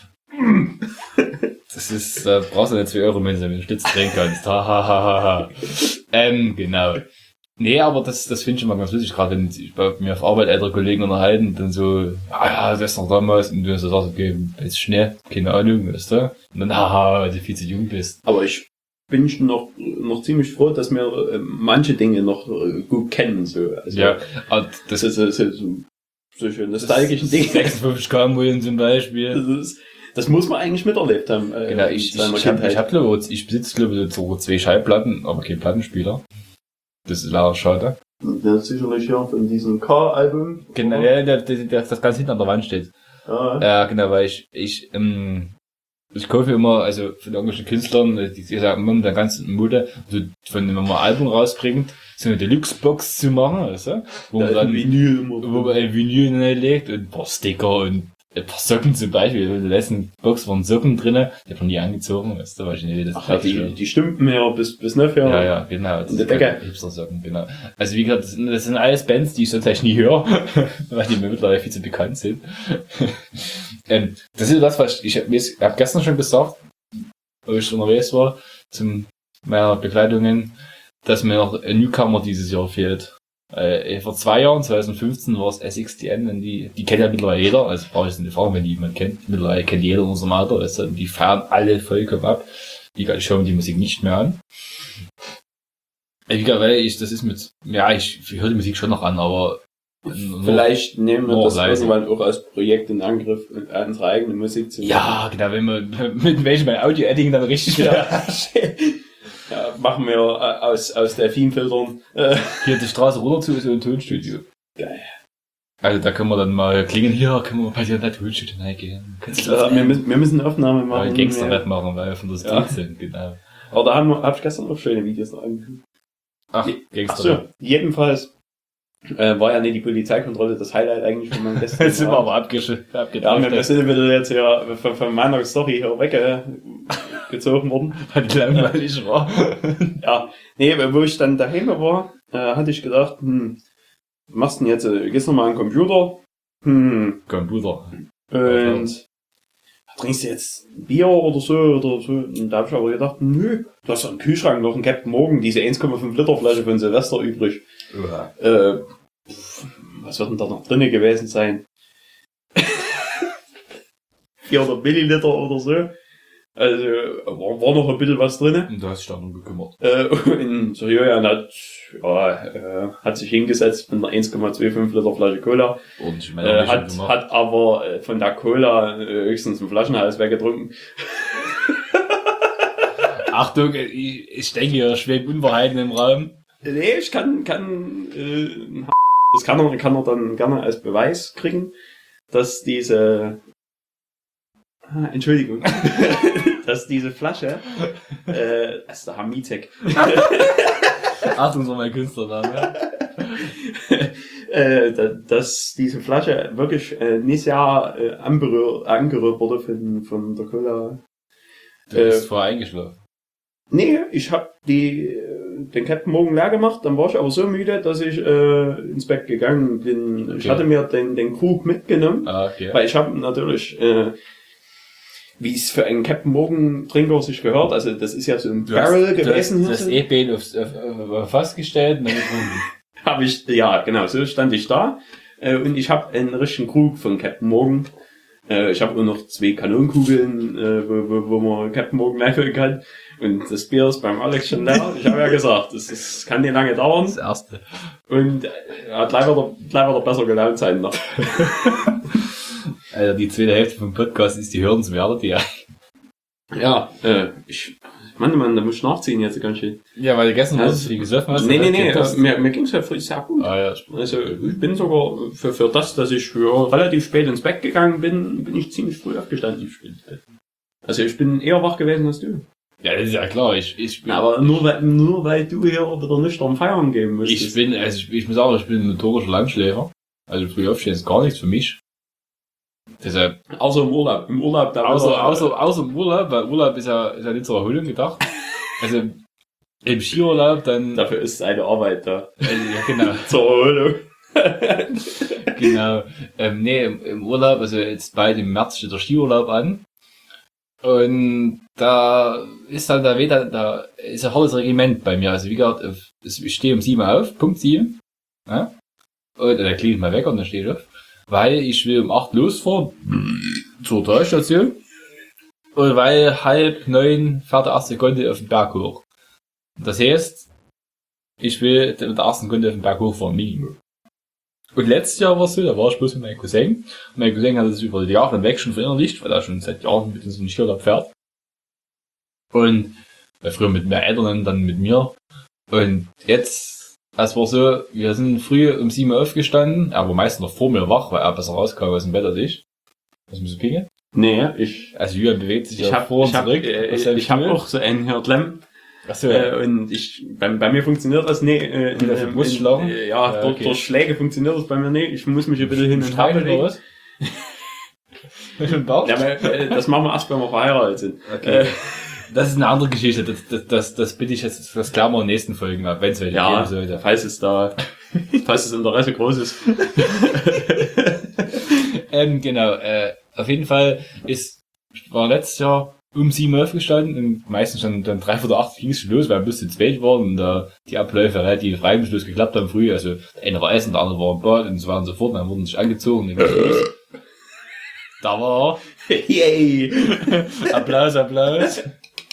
Das ist, da brauchst du nicht zwei Euro Münze, wenn du den Schlitz drehen kannst. Hahaha. ähm, genau. Nee, aber das, das finde ich immer ganz lustig, gerade wenn ich bei mir auf Arbeit ältere Kollegen unterhalten, dann so, ah ja, das ist noch damals, und du so sagst, okay, jetzt schnell, keine Ahnung, weißt du? Und dann, haha, weil du viel zu jung bist. Aber ich bin schon noch, noch ziemlich froh, dass wir äh, manche Dinge noch äh, gut kennen, so. Also, ja, aber das, das ist, ist so, solche nostalgischen Dinge. sechsundfünfzig K-Mullen zum Beispiel. Das ist, das muss man eigentlich miterlebt haben. Äh, genau, ich, ich, ich hab, ich hab, glaube ich, ich besitze, glaube ich, so zwei Schallplatten, aber kein Plattenspieler. Das ist leider schade. Der ist sicherlich ja von diesem K-Album. Genau, ja, der, der, der, das ganz hinten an der Wand steht. Ja, ja genau, weil ich, ich, ähm, ich kaufe immer, also von irgendwelchen Künstlern, die, die sagen immer mit der ganzen Mode, so von wenn man ein Album rausbringt, so eine Deluxe-Box zu machen, weißt du? Wo man dann, Vinyl immer. wo man ein Vinyl hineinlegt und ein paar Sticker und ein paar Socken zum Beispiel. In der letzten Box waren Socken drinnen, die haben nie angezogen, weißt du, weil ich nicht, wie das Ach, die, die Stümpen her bis, bis ne, für. Ja, ja, genau. Das in der Decke. Hipster-Socken, genau. Also, wie gesagt, das sind, das sind alles Bands, die ich sonst eigentlich nie höre, weil die mir mittlerweile viel zu bekannt sind. ähm, das ist das, was ich, ich habe gestern schon gesagt, wo ich unterwegs war, zum meiner Begleitungen, dass mir noch ein Newcomer dieses Jahr fehlt. Äh, vor zwei Jahren, zwanzig fünfzehn, war es S X T N, und die, die kennt ja mittlerweile jeder, also brauche ich es nicht fragen, wenn die jemand kennt. Mittlerweile kennt jeder in unserem Alter, weißt du, und die feiern alle vollkommen ab. Die ich höre mir die Musik nicht mehr an. Egal, weil ich, das ist mit, ja, ich, ich höre die Musik schon noch an, aber nur, vielleicht nehmen wir das leise. irgendwann auch als Projekt in Angriff, unsere eigene Musik zu machen. Ja, genau, wenn wir mit welchem bei Audio-Editing dann richtig ja. Ja, machen wir aus, aus Delfinfiltern. Hier die Straße runter zu, ist so ein Tonstudio. Geil. Also da können wir dann mal klingen, hier können wir bei dir in der Tonstudio reingehen. Ja, wir, müssen, wir müssen eine Aufnahme machen. Ja, Gangster-Rap machen, weil wir von der Street ja. sind, genau. Aber da haben wir, hab ich gestern noch schöne Videos noch angeguckt. Ach, Gangster-Rap. So, jedenfalls äh, war ja nicht die Polizeikontrolle das Highlight eigentlich von meinem gestern. Jetzt sind wir aber abgeschüttet. Ja, wir sind wieder jetzt hier von, von meiner Story hier weggezogen worden. Weil die langweilig war. Ja, nee, wo ich dann daheim war, äh, hatte ich gedacht, hm, machst du denn jetzt, äh, gehst du mal an den Computer? Hm. Computer. Und trinkst du jetzt Bier oder so oder so? Und da hab ich aber gedacht, nö, du hast ja im Kühlschrank noch einen Captain Morgan, diese eins Komma fünf Liter Flasche von Silvester übrig. Ja. Äh, was wird denn da noch drinne gewesen sein? vierhundert Milliliter oder so. Also war, war noch ein bisschen was drin. Und du hast dich darum gekümmert. Äh, und so, Julian hat, ja, äh, hat sich hingesetzt mit einer eins Komma fünfundzwanzig Liter Flasche Cola. Und ich Äh, hat, hat aber äh, von der Cola äh, höchstens einen Flaschenhals weggetrunken. Achtung, ich, ich denke, hier schwebt Unwahrheiten im Raum. Nee, ich kann, kann, äh, das kann er, kann er dann gerne als Beweis kriegen, dass diese, ah, Entschuldigung, dass diese Flasche, äh, das ist der Hamitek. Achtung, so mein Künstlername. äh, da, dass diese Flasche wirklich äh, nicht sehr äh, anberührt, angerührt wurde von, von der Cola. Du bist Äh, vorher eingeschlafen. Nee, ich hab die, äh, den Captain Morgan leer gemacht, dann war ich aber so müde, dass ich äh, ins Bett gegangen bin. Okay. Ich hatte mir den, den Krug mitgenommen, Ah, okay. weil ich habe natürlich, äh, wie es für einen Captain Morgan Trinker sich gehört, also das ist ja so ein Du Barrel hast, gewesen. Du hast das E-Bein aufs auf, auf, auf Fass gestellt und dann getrunken. Habe ich, ja genau, so stand ich da äh, und ich habe einen richtigen Krug von Captain Morgan. Äh, ich habe nur noch zwei Kanonenkugeln, äh, wo, wo, wo man Captain Morgan reinfüllen kann. Und das Bier ist beim Alex schon leer. Ich habe ja gesagt, das, das kann nicht lange dauern. Das erste. Und er hat gleich wieder, gleich wieder besser gelaunt sein noch. Also die zweite Hälfte vom Podcast ist die hörenswerte, ja. Ja, äh, ich, Mann, Mann, da muss ich nachziehen jetzt ganz schön. Ja, weil du gestern Ja, ja, viel gesoffen hast. Nee, nee, nee, das äh, mir, mir ging's ja sehr gut. Ah, ja. Also, ich bin sogar, für, für das, dass ich für relativ spät ins Bett gegangen bin, bin ich ziemlich früh aufgestanden. Also, ich bin eher wach gewesen als du. Ja, das ist ja klar. Ich, ich bin, Aber nur weil, nur weil du hier wieder nicht am Feiern geben müsstest. ich bin, also ich, ich muss sagen, ich bin ein notorischer Langschläfer. Also früh aufstehen ist gar nichts für mich. Deshalb, Außer im Urlaub. Im Urlaub, da außer, wieder, außer, außer im Urlaub, weil Urlaub ist ja, ist ja nicht zur Erholung gedacht. Also, im Skiurlaub dann, dafür ist eine Arbeit da. also, ja, genau. Zur Erholung. Genau. Ähm, nee, im, im Urlaub, also jetzt bald im März steht der Skiurlaub an. Und da ist halt da wieder, da ist ein hartes Regiment bei mir. Also wie gesagt, ich stehe um sieben auf, Punkt sieben. Ja? Und dann klingt mal weg und dann stehe ich auf. Weil ich will um acht losfahren zur Talstation. Und weil halb neun fährt der erste Kunde auf den Berg hoch. Das heißt, ich will mit der ersten Kunde auf den Berg hochfahren, Minimum. Und letztes Jahr war es so, da war ich bloß mit meinem Cousin. Und mein Cousin hat es über die Jahre hinweg schon verinnerlicht, weil er schon seit Jahren mit uns in den Skiurlaub fährt. Und äh, früher mit mehr Eltern, dann mit mir. Und jetzt, es war so, wir sind früh um sieben Uhr aufgestanden. Er war meistens noch vor mir wach, weil er besser rauskam aus dem Bett als ich. Was muss ich pingeln? Nee, ich, Also Julian bewegt sich ich ja hab, vor und ich hab, zurück. äh, ich, ich hab auch so einen hier Klemm. Achso, Äh, und ich, bei, bei mir funktioniert das nicht. Äh, Und auf die Brust schlagen? Äh, ja, Ja, durch, okay. durch Schläge funktioniert das bei mir nicht. Ich muss mich ein bisschen hin und her Stapeln oder bewegen. was? Mit dem Bauch? Ja, aber, äh, das machen wir erst, wenn wir verheiratet sind. Okay. Äh, Das ist eine andere Geschichte. Das, das, das, das bitte ich jetzt, das klären wir in den nächsten Folgen ab, wenn es welche ja, geben sollte. falls es da, falls das Interesse groß ist. ähm, genau, äh, auf jeden Fall ist, war letztes Jahr um sieben Uhr aufgestanden und meistens dann, dann drei oder acht ging es schon los, weil wir ein bisschen spät waren und da die Abläufe relativ reibungslos geklappt haben früh. Also der eine war essen, der andere war im Bad und so weiter und so fort. Dann wurden sich angezogen und dann ging's los. Da war Yay! er. Applaus, Applaus.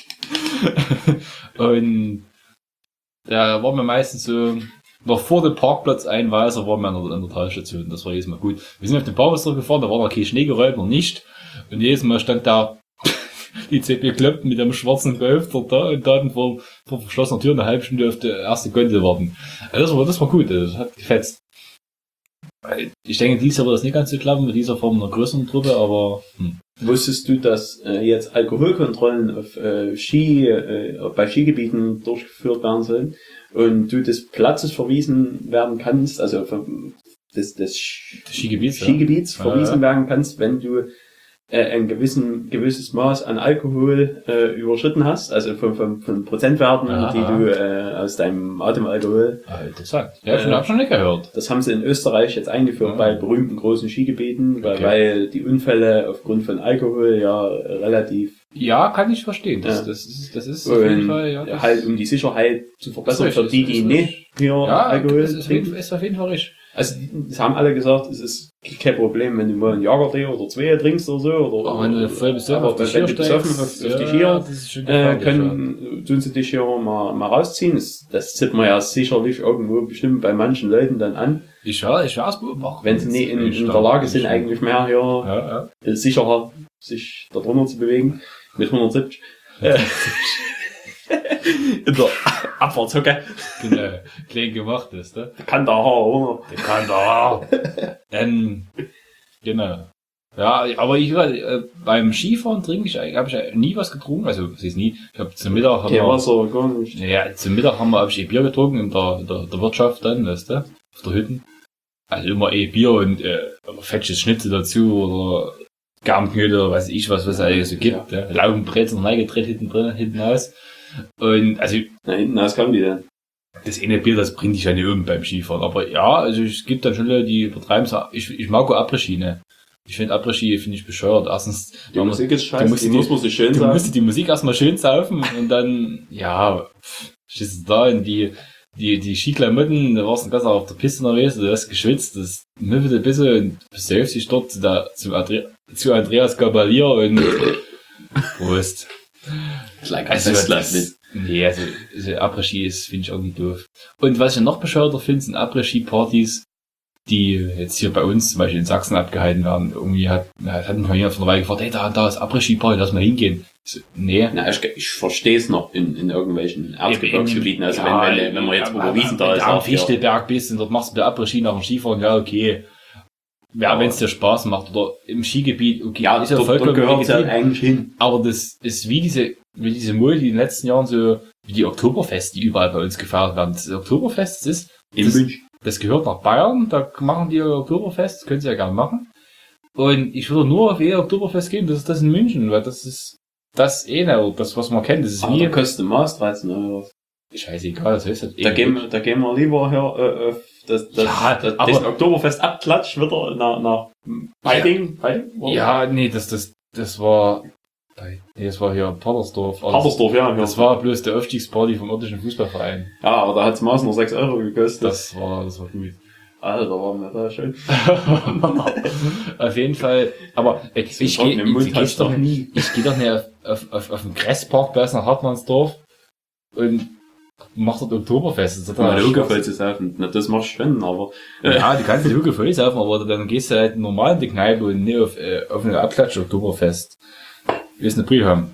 Und da waren wir meistens so noch vor dem Parkplatz Einweiser waren wir an der, an der Talstation. Das war jedes Mal gut. Wir sind auf den Parkplatz gefahren, da war noch kein Schnee geräumt, noch nicht. Und jedes Mal stand da die C P Klöpten mit einem schwarzen Golf da und da vor, vor verschlossener Tür eine halbe Stunde auf die erste Gondel warten. Also das war, das war gut, das hat gefetzt. Ich denke, dieses Jahr wird das nicht ganz so klappen, mit dieser Form einer größeren Truppe, aber hm. Wusstest du, dass äh, jetzt Alkoholkontrollen auf äh, Ski, äh, bei Skigebieten durchgeführt werden sollen und du des Platzes verwiesen werden kannst, also vom, des, des Skigebiets, Skigebiets ja. verwiesen Ja, ja. werden kannst, wenn du äh, ein gewissen, gewisses Maß an Alkohol äh, überschritten hast, also von, von, von Prozentwerten, Aha. die du äh, aus deinem Atemalkohol. Ah, interessant. Ja, ich Äh, hab schon nicht gehört. Das haben sie in Österreich jetzt eingeführt Ja. bei berühmten großen Skigebieten, weil, Okay. weil die Unfälle aufgrund von Alkohol ja relativ Ja, kann ich verstehen. Das, Ja. das ist, das ist auf jeden und Fall, ja. Das halt um die Sicherheit zu verbessern ist für richtig, die, ist die richtig. nicht hier ja, Alkohol das ist auf, jeden, trinken. ist auf jeden Fall richtig. Also, das haben alle gesagt, es ist kein Problem, wenn du mal einen Jagertee oder zwei trinkst oder so, oder, oh, wenn du voll besoffen aber auf die wenn Skier du besoffen steigst, auf, auf die ja, Skier, das ist schon äh, gefährlich, können, tun sie dich hier mal, mal rausziehen. Das, das zieht man ja sicherlich irgendwo bestimmt bei manchen Leuten dann an. Ich war, ich war's beobachten. Wenn sie nicht in, in der Lage sind, eigentlich mehr hier ja, ja. sicherer sich da drunter zu bewegen, mit hundertsiebzig. In der Abfahrtshocke. Genau, klein gemacht ist, ne? Der kann da Haar, oder? Der kann da. ähm, genau. Ja, aber ich äh, beim Skifahren trinke ich, habe ich nie was getrunken, also was ist nie. Ich habe zum Mittag haben okay, wir, Wasser, gar nicht. Ja, zum Mittag haben wir hab ich eh Bier getrunken in der, der, der Wirtschaft dann, weißt du, auf der Hütten. Also immer eh Bier und äh, fettes Schnitzel dazu oder Garnknödel oder weiß ich was, was es eigentlich so gibt. Ja. Ja. Laugenbrezel reingedreht hinten drin, hinten aus. Und also Na, hinten aus kam die denn? das eine Bier, das bringt dich ja nicht um beim Skifahren. Aber ja, also es gibt dann schon Leute, die übertreiben es. Ich, ich mag auch Après-Ski, ne? Ich finde Après-Ski finde ich bescheuert. Erstens, die Musik ist scheiße, die, die muss man sich schön Du sagen. musst die Musik erstmal schön saufen und dann, ja, stehst du da in die, die, die Skiklamotten, da warst du besser auf der Piste unterwegs, du hast geschwitzt, das müffelt ein bisschen und besäufst dich dort zu, der, zu, Andre, zu Andreas Gabalier und Prost. Also, das, nee, also, also Après-Ski ist, finde ich irgendwie doof. Und was ich noch bescheuerter finde, sind Après-Ski-Partys, die jetzt hier bei uns, zum Beispiel in Sachsen, abgehalten werden. Irgendwie hat, hat mich mal jemand von der Weile gefragt, hey, da, da ist Après-Ski-Party, lass mal hingehen. So, nee. Na, ich, ich verstehe es noch in, in irgendwelchen Erzgebirgsgebieten. Also ja, wenn, wenn, wenn man jetzt ja, überwiesen da ist. Wenn du am auch, ja. Fichtelberg bist und dort machst du Après-Ski nach dem Skifahren, ja, okay. Ja, wenn es dir Spaß macht. Oder im Skigebiet, okay. Ja, ist ja dort, vollkommen dort gehört es ja legitim. eigentlich hin. Aber das ist wie diese, wie diese Mode, die in den letzten Jahren so, wie die Oktoberfest, die überall bei uns gefeiert werden. Das Oktoberfest, das ist, In das, München. das gehört nach Bayern, da machen die ihr Oktoberfest, das können sie ja gerne machen. Und ich würde nur auf ihr Oktoberfest gehen, das ist das in München, weil das ist, das eh nicht, das was man kennt, das ist Aber wie, da kostet Maß dreizehn Euro. scheißegal, das heißt halt Da gehen, wir, da gehen wir lieber her, äh, auf das, das, Ja, das, aber- das Oktoberfest abklatscht wieder nach, nach Peiting. Peiting? ja, nee, das, das, das war, nee, das war hier Padersdorf. Also Padersdorf, ja. Das war bloß der Aufstiegsparty vom örtlichen Fußballverein. Ja, aber da hat's Maß nur sechs Euro gekostet. Das war, das war gut. Alter, war mir da schön. Auf jeden Fall, aber ich, ich, Gott, geh, im ich, Mund ich, hast geh du doch doch nie, ich geh doch nicht auf, auf, auf, auf den Gressparkplatz nach Hartmannsdorf und mach dort Oktoberfest. Das ist Mal total Hugo Spaß. voll zu saufen. Na, das machst du schon, aber, Ja, du kannst die Hugo voll saufen, aber dann gehst du halt normal in die Kneipe und nicht auf, äh, auf eine Abklatsch Oktoberfest. Willst du eine Brille haben?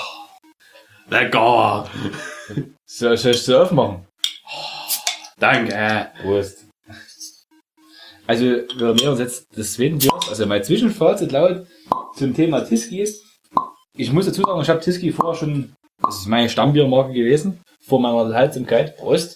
lecker! Soll, soll ich so aufmachen? Danke! Prost. Also, wir nähern uns jetzt des zweiten Biers. Also, mein Zwischenfazit laut zum Thema Tiski ist, ich muss dazu sagen, ich habe Tiski vorher schon, das ist meine Stammbiermarke gewesen, vor meiner Enthaltsamkeit. Prost.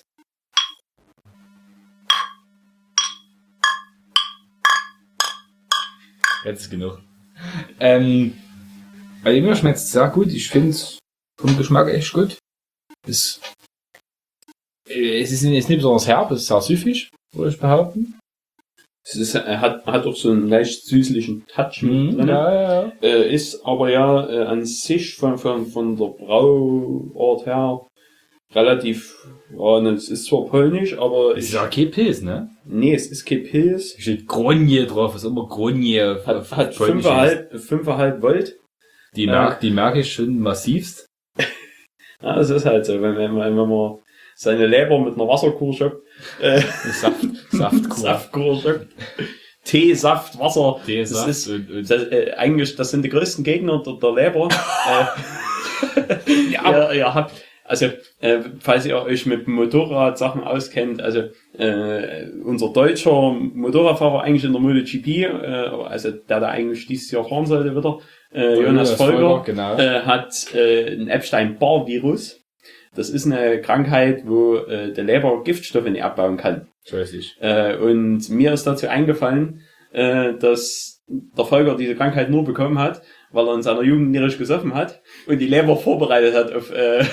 Jetzt ist genug. Ähm, also, mir schmeckt es sehr gut. Ich finde es vom Geschmack echt gut. Es, äh, es ist nicht, es ist nicht besonders herb, es ist sehr süffig, würde ich behaupten. Es ist, er hat, hat auch so einen leicht süßlichen Touch mit Mhm, drin. ja, ja, ja. Äh, ist aber ja äh, an sich von, von, von der Brauart her relativ, ja, ne, es ist zwar polnisch, aber Es ist ich, ja kein Pilz, ne? nee, es ist kein Pilz. Da steht Gronje drauf, ist immer Gronje. auf- Hat, auf hat Polnisch. fünf Komma fünf Volt. Die merke die merk ich schon massivst. Ja, das ist halt so, wenn, wenn, man, wenn man seine Leber mit einer Wasserkur schöpft, äh, Saft, Saftkur. Saftkur schöpft, Tee, Saft, Wasser, Tee, das Saft ist, und, und das, äh, eigentlich, das sind die größten Gegner der, der Leber. äh, ja, ihr, ihr habt, also, äh, falls ihr euch mit Motorradsachen auskennt, also, äh, unser deutscher Motorradfahrer eigentlich in der MotoGP, äh, also, der da eigentlich dieses Jahr fahren sollte wieder, äh, Jonas Folger, genau. äh, hat äh, ein Epstein-Barr-Virus. Das ist eine Krankheit, wo äh, der Leber Giftstoffe nicht abbauen kann. Scheußlich. Äh, und mir ist dazu eingefallen, äh, dass der Folger diese Krankheit nur bekommen hat, weil er in seiner Jugend nierisch gesoffen hat und die Leber vorbereitet hat auf, äh,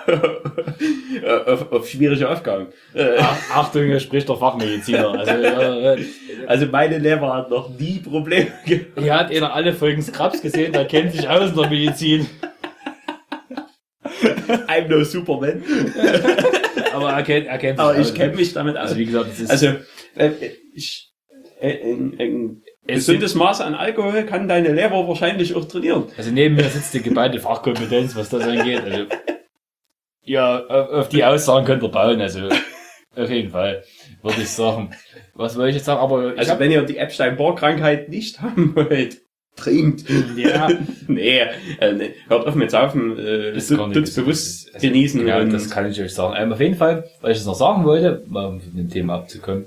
auf, auf schwierige Aufgaben. Äh, Ach, Achtung, hier spricht der Fachmediziner. Also, äh, also meine Leber hat noch nie Probleme gehabt. hier hat einer alle Folgen Scrubs gesehen, der kennt sich aus in der Medizin. I'm no Superman. aber er kennt, er kennt aber ich kenne mich damit aus. Also wie gesagt, das ist... Also, äh, ich, äh, ein, ein gesundes Maß an Alkohol kann deine Leber wahrscheinlich auch trainieren. Also neben mir sitzt die geballte Fachkompetenz, was das angeht. Also, ja, auf, auf die Aussagen könnt ihr bauen, also auf jeden Fall, würde ich sagen. Was wollte ich jetzt sagen? Aber ich also hab, wenn ihr die Epstein-Barr-Krankheit nicht haben wollt, trinkt. Ja. nee, äh, nee, hört auf mit Saufen, äh, tut's bewusst also, genießen. Ja, und das kann ich euch sagen. Ähm, auf jeden Fall, weil ich es noch sagen wollte, um von dem Thema abzukommen.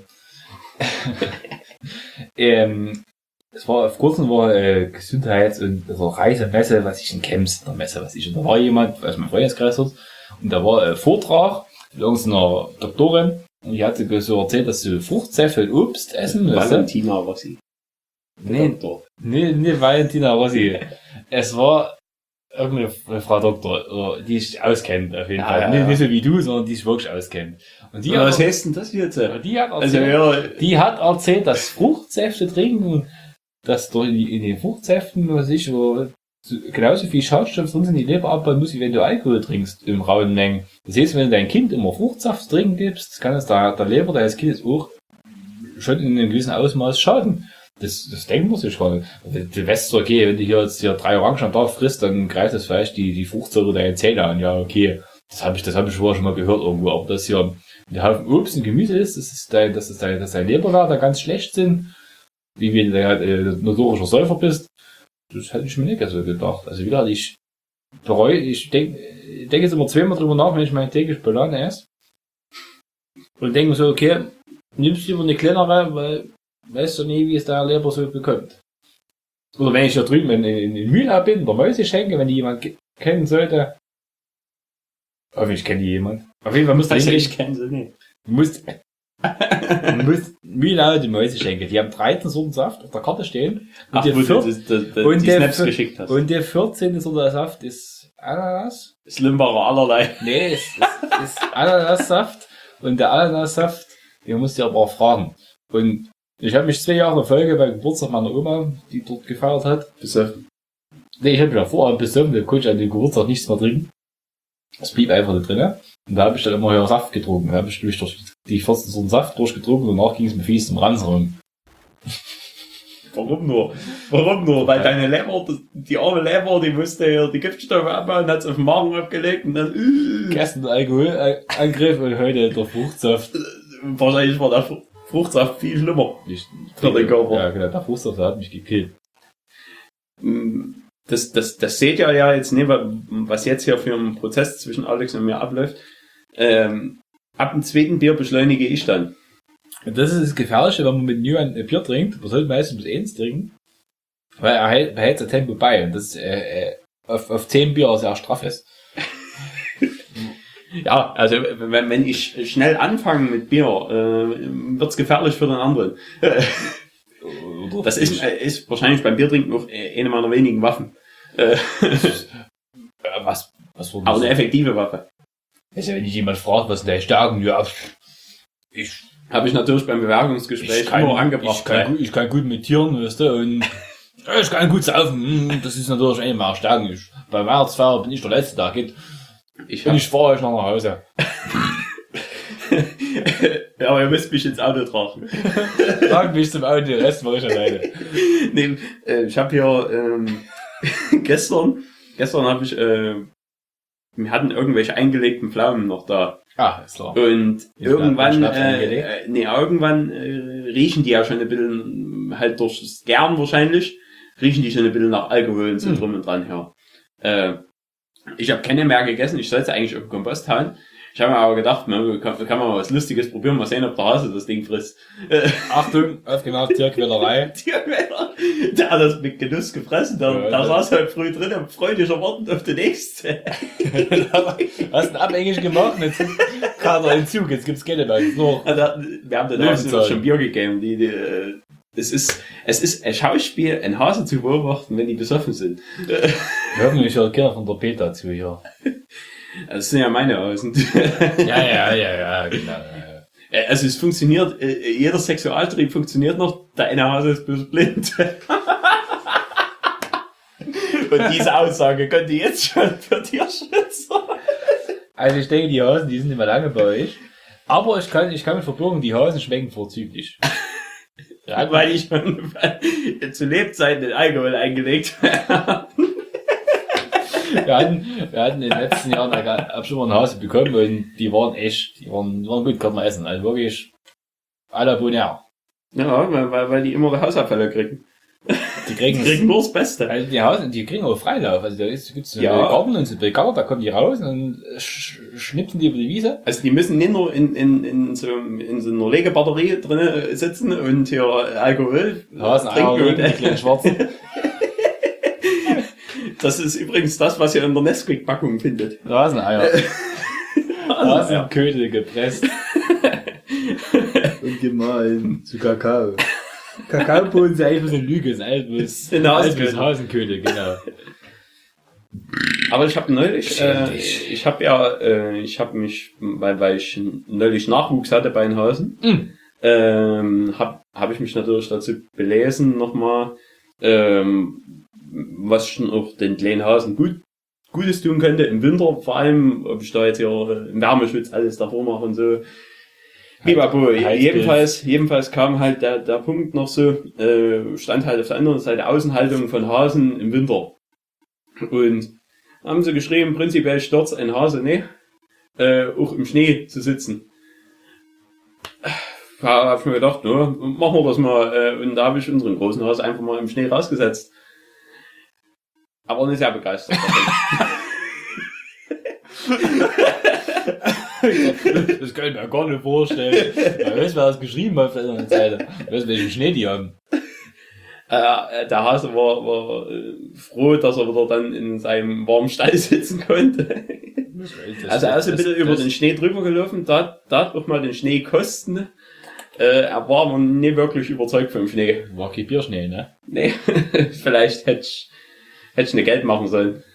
ähm, es war auf kurzem war äh, Gesundheits- und also Reisemesse, was ich in Chems in der Messe, was ich, und da war jemand, aus meinem Freundeskreis dort, und da war ein Vortrag mit irgendeiner Doktorin, und die hatte so erzählt, dass sie Fruchtsäfte und Obst essen müssen. Valentina Rossi. Nee, Doktor. nee, nee, Valentina Rossi. Es war irgendeine Frau Doktor, die sich auskennt, auf jeden ja, Fall. Ja, nicht, nicht so wie du, sondern die sich wirklich auskennt. Und die ja, hat, was heißt denn das jetzt? Die hat erzählt, also, ja. die hat erzählt, dass Fruchtsäfte trinken, dass durch die, in den Fruchtsäften, was ich, wo genauso viel Schadstoffe drin sind, die Leber abbauen muss, wie wenn du Alkohol trinkst, im rauen Mengen. Das heißt, wenn du dein Kind immer Fruchtsaft trinken gibst, kann es der, der Leber deines Kindes auch schon in einem gewissen Ausmaß schaden. Das, das denkt man sich schon. Du weißt okay, wenn du hier jetzt hier drei Orangen am Tag frisst, dann greift das vielleicht die, die Fruchtsäure deine Zähne an. Ja, okay. Das habe ich, das habe ich vorher schon mal gehört irgendwo. Aber das hier ein Haufen Obst und Gemüse ist, das ist dein, das ist dein, dass dein Leberwerte ganz schlecht sind. Wie wenn du halt, äh, notorischer Säufer bist. Das hätte ich mir nicht so gedacht. Also wieder, ich bereue, ich denke, ich denke jetzt immer zweimal drüber nach, wenn ich meine tägliche Banane esse. Und denke mir so, okay, nimmst du lieber eine kleinere, weil weißt du nie, wie es der Leber so bekommt. Oder wenn ich da drüben in, in, in Mühlau bin, der Mäuse schenke, wenn die jemand kennen sollte. Hoffentlich kennt die jemand. Auf jeden Fall musst du also ich kenne sie nicht. Du musst, du musst Mühlau die Mäuse schenken. Die haben dreizehn Sorten Saft auf der Karte stehen. Und Ach, der, vier, das, das, das, und, die der Snaps geschickt hast. Und der vierzehnte Sorte Saft ist Ananas. Ist Limbacher allerlei. Nee, es ist, ist Ananassaft. Und der Ananassaft, den musst du aber auch fragen. Und ich habe mich zwei Jahre in Folge bei Geburtstag meiner Oma, die dort gefeiert hat, besoffen. Nee, ich habe mich davor besoffen, da konnte ich an dem Geburtstag nichts mehr trinken. Das blieb einfach da drin. Und da habe ich dann immer hier Saft getrunken. Da habe ich durch die vierzehn Sorten Saft durchgetrunken und danach ging es mir fies zum Ranzen. Warum nur? Warum nur? Weil deine Leber, die arme Leber, die musste ja die Giftstoffe abbauen, hat es auf den Magen abgelegt und dann... Uh. Gestern Alkoholangriff und heute der Fruchtsaft. Wahrscheinlich war der Fruchtsaft viel schlimmer. Ich, für den Körper. Ja, genau, der Fruchtsaft hat mich gekillt. Das, das, das seht ihr ja jetzt nicht, was jetzt hier für ein Prozess zwischen Alex und mir abläuft. Ähm, ab dem zweiten Bier beschleunige ich dann. Und das ist das Gefährliche, wenn man mit New ein Bier trinkt. Man sollte meistens bis eins trinken. Weil er hält, behält sein Tempo bei. Und das äh, auf, auf zehn Bier sehr straff ist. Ja, also wenn, wenn ich schnell anfange mit Bier, äh, wird's gefährlich für den anderen. Das ist, ist wahrscheinlich beim Biertrinken noch eine meiner wenigen Waffen. was, was Aber eine effektive Waffe. Also wenn dich jemand fragt, was sind deine Stärken, ja, ich habe ich natürlich beim Bewerbungsgespräch kann, immer angebracht. Ich kann, gut, ich kann gut mit Tieren, weißt du, und ich kann gut saufen. Das ist natürlich eine meiner Stärken. Ich, beim Weihnachtsfeier bin ich der Letzte, der geht. Ich und ich fahre euch noch nach Hause. Ja, aber ihr müsst mich ins Auto tragen. Trag mich zum Auto, den Rest mache ich alleine. Nee, äh, ich habe hier ähm, gestern, gestern habe ich, äh, wir hatten irgendwelche eingelegten Pflaumen noch da. Ah, ist klar. Und ist irgendwann, äh, äh, nee, irgendwann äh, riechen die ja schon ein bisschen, halt durch das Gern wahrscheinlich, riechen die schon ein bisschen nach Alkohol und so hm. drum und dran her. Äh, ich habe keine mehr gegessen, ich sollte eigentlich auf den Kompost hauen. Ich habe mir aber gedacht, man kann, kann man mal was Lustiges probieren, mal sehen, ob der Hase das Ding frisst. Achtung, aufgemacht, Tierquälerei. Tierquäler. Der hat das mit Genuss gefressen, der, ja, der saß halt früh drin und freudig erwartend auf den nächsten. Hast du abhängig gemacht? Jetzt kam er in Zug, jetzt gibt's Geld bei. So. Wir haben den Hasen schon Bier gegeben. Die, die, es ist, es ist ein Schauspiel, ein Hase zu beobachten, wenn die besoffen sind. Wir haben nämlich auch Kinder von der Beta zu hier. Das sind ja meine Hasen. Ja, ja, ja, ja, genau. Also es funktioniert, jeder Sexualtrieb funktioniert noch, der eine Hase ist bloß blind. Und diese Aussage könnte jetzt schon für Tierschützer. Also ich denke, die Hasen, die sind immer lange bei euch. Aber ich kann, ich kann mit verbürgen, die Hasen schmecken vorzüglich. Ja, weil ich schon zu Lebzeiten den Alkohol eingelegt habe. Wir hatten, wir hatten in den letzten Jahren ab schon mal eine Hase bekommen und die waren echt, die waren, die waren gut, konnte man essen. Also wirklich à la Bonheur. Ja, weil, weil die immer Hausabfälle kriegen. Die kriegen, die kriegen nur das Beste. Also die Hasen, die kriegen auch Freilauf. Also da ist, gibt's einen Ja. Garten und so einen Garten, da kommen die raus und dann sch schnipsen die über die Wiese. Also die müssen nicht nur in, in, in, so, in so einer Legebatterie drin sitzen und hier Alkohol Hasen, Eier, trinken. die kleinen Schwarzen. Das ist übrigens das, was ihr in der Nesquik-Packung findet. Raseneier. Hasenködel gepresst. Und gemahlen zu Kakao. Kakaobohnen sind eigentlich so eine Lüge, ist alles Sind Hasenködel. Hasenködel, genau. Aber ich habe neulich, äh, ich habe ja, äh, ich habe mich, weil, weil ich neulich Nachwuchs hatte bei den Hasen, Mm. ähm, habe hab ich mich natürlich dazu belesen nochmal, ähm, was schon auch den kleinen Hasen gut Gutes tun könnte im Winter, vor allem, ob ich da jetzt hier im Wärmeschutz alles davor mache und so. Bibabo, jedenfalls, jedenfalls kam halt der, der Punkt noch so, äh, stand halt auf der anderen Seite Außenhaltung von Hasen im Winter. Und haben sie geschrieben, prinzipiell stört ein Hase nicht, äh, auch im Schnee zu sitzen. Da hab ich mir gedacht, no, machen wir das mal, äh, und da habe ich unseren großen Hase einfach mal im Schnee rausgesetzt. Aber nicht sehr begeistert davon. Das kann ich mir gar nicht vorstellen. Ja, weißt du, wer das geschrieben hat auf der anderen Seite? Weißt du, welchen Schnee die haben? Äh, der Hase war, war äh, froh, dass er wieder dann in seinem warmen Stall sitzen konnte. Also er ist ein bisschen über den Schnee drüber gelaufen, da, da hat auch mal den Schnee kosten. Äh, er war aber nicht wirklich überzeugt vom Schnee. War kein Bierschnee, ne? Nee, vielleicht hätte ich, hätte ich ne Geld machen sollen.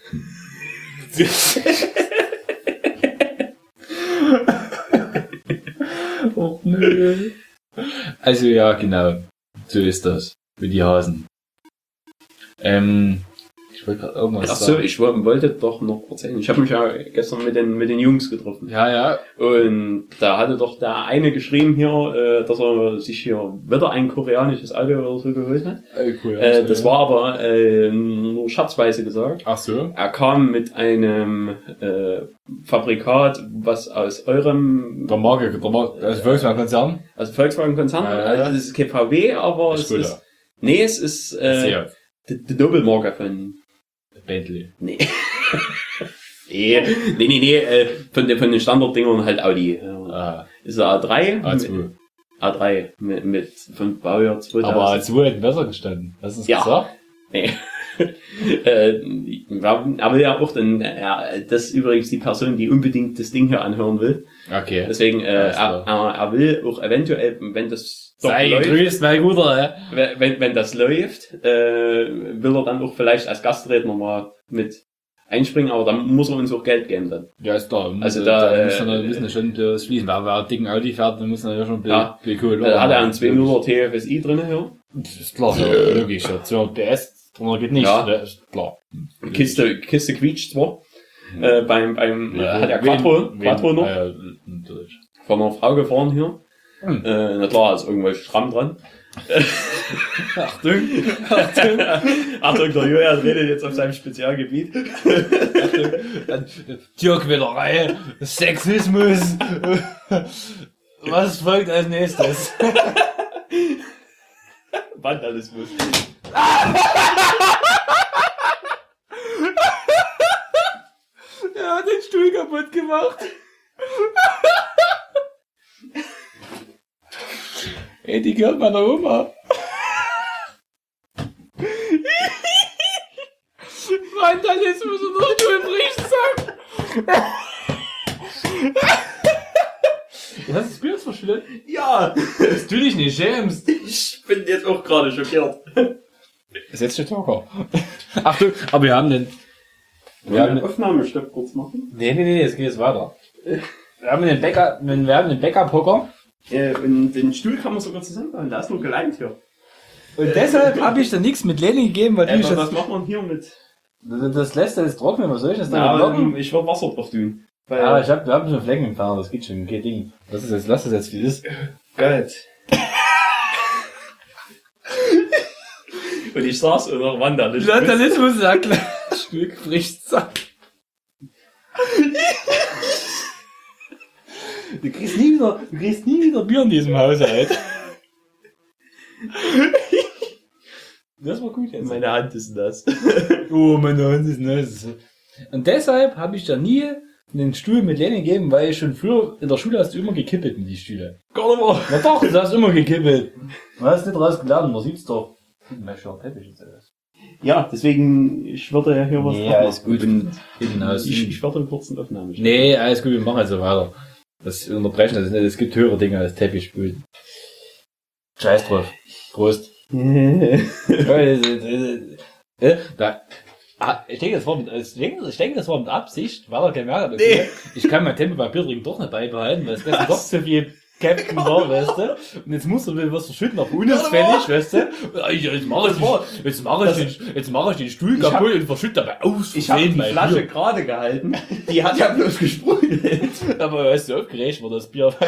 Och nö. Also ja, genau. So ist das. Mit die Hasen. Ähm, ich wollte gerade irgendwas Ach so, sagen. ich wollte doch noch erzählen. Ich habe mich ja gestern mit den, mit den Jungs getroffen. Ja, ja. Und da hatte doch der eine geschrieben hier, äh, dass er sich hier wieder ein koreanisches Auto oder so geholt hat. Äh, cool, Äh, das war aber äh, nur scherzweise gesagt. Ach so. Er kam mit einem äh, Fabrikat, was aus eurem, Der Marke, der Marke, also Volkswagen-Konzern. also Volkswagen-Konzern, Ja, ja. also das ist kein V W, aber es Skoda. ist, nee, es ist äh, Seat. die, die Doppelmarke von, Bentley. nee, nee, nee, nee, nee äh, von, den, von den Standarddingern halt Audi. Äh, Ah, ist A drei, A zwei. Mit, A drei mit, mit von Baujahr zweitausend. Aber A zwei hätten besser gestanden. Hast du das Ja. gesagt? Nee. äh, er will ja auch dann, äh, das ist übrigens die Person, die unbedingt das Ding hier anhören will. Okay. Deswegen, äh, Alles er, klar. er, er will auch eventuell, wenn das doch Sei läuft, gegrüßt, mein Guter, wenn, wenn, wenn das läuft, äh, will er dann auch vielleicht als Gastredner mal mit einspringen, aber dann muss er uns auch Geld geben dann. ja. Ja, ist klar. Muss, Also also da, da, da äh, müssen wir müssen wir schon das schließen. Wer, wer einen dicken Audi fährt, dann muss er ja schon Ja. cool. Da hat er einen zwei nuller T F S I drin, ja. Das ist klar, ja, logisch. Ja. zwei P S drunter geht nicht, Ja. das ist klar. Kiste, Kiste quietscht zwar, äh, beim, beim, äh, hat er Wen- Quattro, wen- Quattro noch. Ah, ja, natürlich. Von einer Frau gefahren hier. Hm. Äh, na klar, ist irgendwelche Schramm dran. Achtung, Achtung. Achtung, der Julian redet jetzt auf seinem Spezialgebiet. Tierquälerei, Sexismus. Was folgt als nächstes? Vandalismus. Er hat den Stuhl kaputt gemacht. Ey, die gehört meiner Oma. Vandalismus und der Stuhl bricht zusammen. Du hast das Bild verschüttet? Ja, Dass du dich nicht schämst. ich bin jetzt auch gerade schockiert. Setz dich Talker. Achtung, aber wir haben den... Wir haben einen Aufnahmestopp kurz machen. Nee, nee, nee, es geht jetzt weiter. Wir haben den Bäcker, wir haben den Bäckerhocker. Äh, und den Stuhl kann man sogar zusammenbauen, da ist nur geleimt hier. Und deshalb habe ich da nichts mit Leni gegeben, weil Äh, die was, ist was macht man hier mit? das, das lässt er jetzt trocknen, was soll ich das da Ja, blocken? ich würde Wasser drauf tun. Weil Ah, ich hab, wir haben schon Flecken im Fahrer, das geht schon, kein Ding. Lass es jetzt, lass es jetzt wie es ist. Gott. Und ich saß unter Vandalismus. Vandalismus, ja klar. Stück bricht zusammen. Du kriegst nie wieder, du kriegst nie wieder Bier in diesem Haushalt. Das war gut jetzt. Meine Hand ist nass. Oh, meine Hand ist nass. Und deshalb habe ich da nie einen Stuhl mit Lehne gegeben, weil ich schon früher in der Schule hast du immer gekippelt in die Stühle. Gar nicht mehr. Na doch, du hast immer gekippelt. Du hast nicht draus gelernt, man sieht's doch. Teppich ist alles. Ja, deswegen, ich würde ja hier was Nee, machen. alles gut. Hinten aus. Ich, ich werde einen kurzen Aufnahme. Nee, alles gut, wir machen also weiter. Das unterbrechen das nicht. Es gibt höhere Dinge als Teppichspülen. Scheiß drauf. Prost. da, ah, ich denke, das war mit, ich denke, ich denke, das war mit Absicht, weil er gemerkt hat, okay, nee. Ich kann mein Tempo beim Biertrinken doch nicht beibehalten, weil es gestern doch zu viel Captain war, weißt du? Und jetzt muss er mir was verschütten auf unauffällig, weißt du? Und jetzt mache ich, jetzt mache ich, den, jetzt mache ich den Stuhl kaputt und verschütte dabei aus. Ich habe die Flasche gerade gehalten. Die hat ja bloß gesprudelt. Aber weißt du, aufgeregt war das Bier.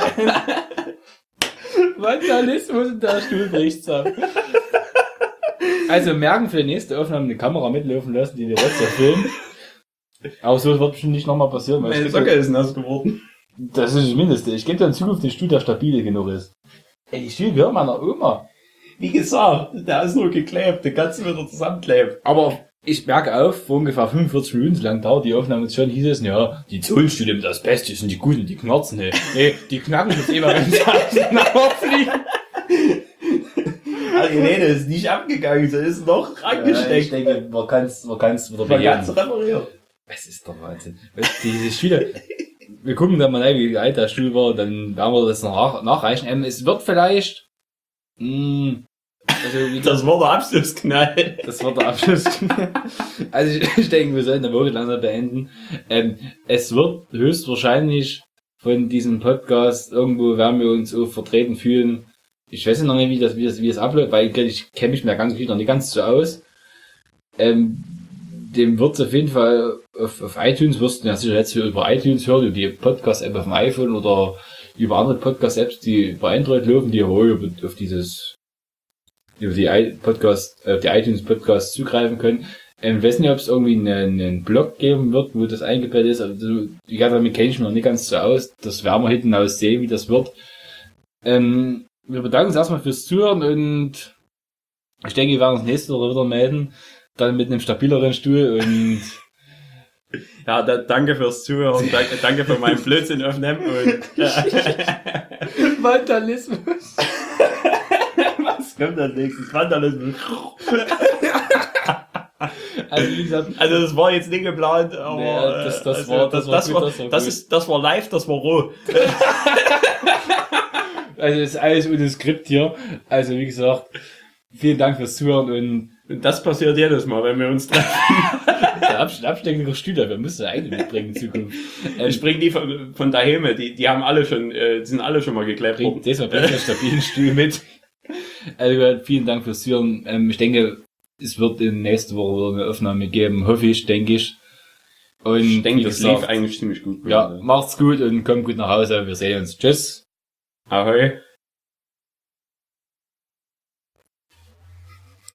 Vandalismus und der Stuhl bricht zusammen. Also merken für die nächste Aufnahme eine Kamera mitlaufen lassen, die die letzte filmt. Aber so wird bestimmt nicht nochmal passieren. Weil Meine Socke ist nass geworden. Das ist das Mindeste. Ich gebe dir in Zukunft den Stuhl, der stabil genug ist. Ey, die Stuhl gehört meiner Oma. Wie gesagt, der ist nur geklebt. Den kannst du wieder zusammenkleben. Aber ich merke auf, vor ungefähr fünfundvierzig Minuten lang dauert die Aufnahme jetzt schon, hieß es, ja, die Zollstühle mit Asbest, die sind die guten, die knarzen, nee. Nee, die knacken jetzt immer, wenn sie auseinander Also, nee, das ist nicht abgegangen, das ist noch reingesteckt. Ja, ich denke, man kann es man kann's wieder Man kann es reparieren. Was ist der Wahnsinn? Weißt du, diese Stühle, wir gucken dann mal rein, wie alt der Stuhl war, dann werden wir das noch nachreichen. Ähm, es wird vielleicht, mh, also wie das war der Abschlussknall. Das war der Abschlussknall. Also ich, ich denke, wir sollten den wirklich langsam beenden. Ähm, es wird höchstwahrscheinlich von diesem Podcast irgendwo werden wir uns so vertreten fühlen. Ich weiß noch nicht, wie das, wie das, wie das abläuft, weil ich kenne mich mit der ganzen Geschichte noch nicht ganz so aus. Ähm, dem wird's auf jeden Fall auf, auf iTunes, wirst du ja sicher jetzt über iTunes hören, über die Podcast-App auf dem iPhone oder über andere Podcast-Apps, die über Android laufen, die wohl auf dieses, über die I- Podcast, äh, die iTunes Podcast zugreifen können. Ähm, ich weiß nicht, ob es irgendwie einen, einen Blog geben wird, wo das eingebettet ist. Also, ich glaube, damit kenne ich mich noch nicht ganz so aus. Das werden wir hinten aus sehen, wie das wird. Ähm, wir bedanken uns erstmal fürs Zuhören und ich denke, wir werden uns nächste Woche wieder melden. Dann mit einem stabileren Stuhl und ja, da, danke fürs Zuhören, danke, danke für meinen Blödsinn öffnen und äh, Vandalismus. Was kommt als nächstes? Vandalismus. Also wie gesagt, also das war jetzt nicht geplant, aber ja, das, das also, war das, das, war, das, gut, war, das, war das ist das war live, das war roh. Also das ist alles ohne Skript hier. Also wie gesagt, vielen Dank fürs Zuhören und Und das passiert jedes Mal, wenn wir uns treffen. der Abs- absteckende Stühle, wir müssen eigentlich mitbringen in Zukunft. Ähm, ich bring die von, von daheim, die, die haben alle schon, äh, die sind alle schon mal geklebt Bring, worden. diesmal bringt der stabilen Stuhl mit. Also vielen Dank fürs Zuhören. Ähm, ich denke, es wird in nächste Woche wieder eine Aufnahme geben, hoffe ich, denke ich. Und Ich denke, wie das gesagt, lief eigentlich ziemlich gut. ja, macht's gut und kommt gut nach Hause. Wir sehen uns. Tschüss. Ahoi.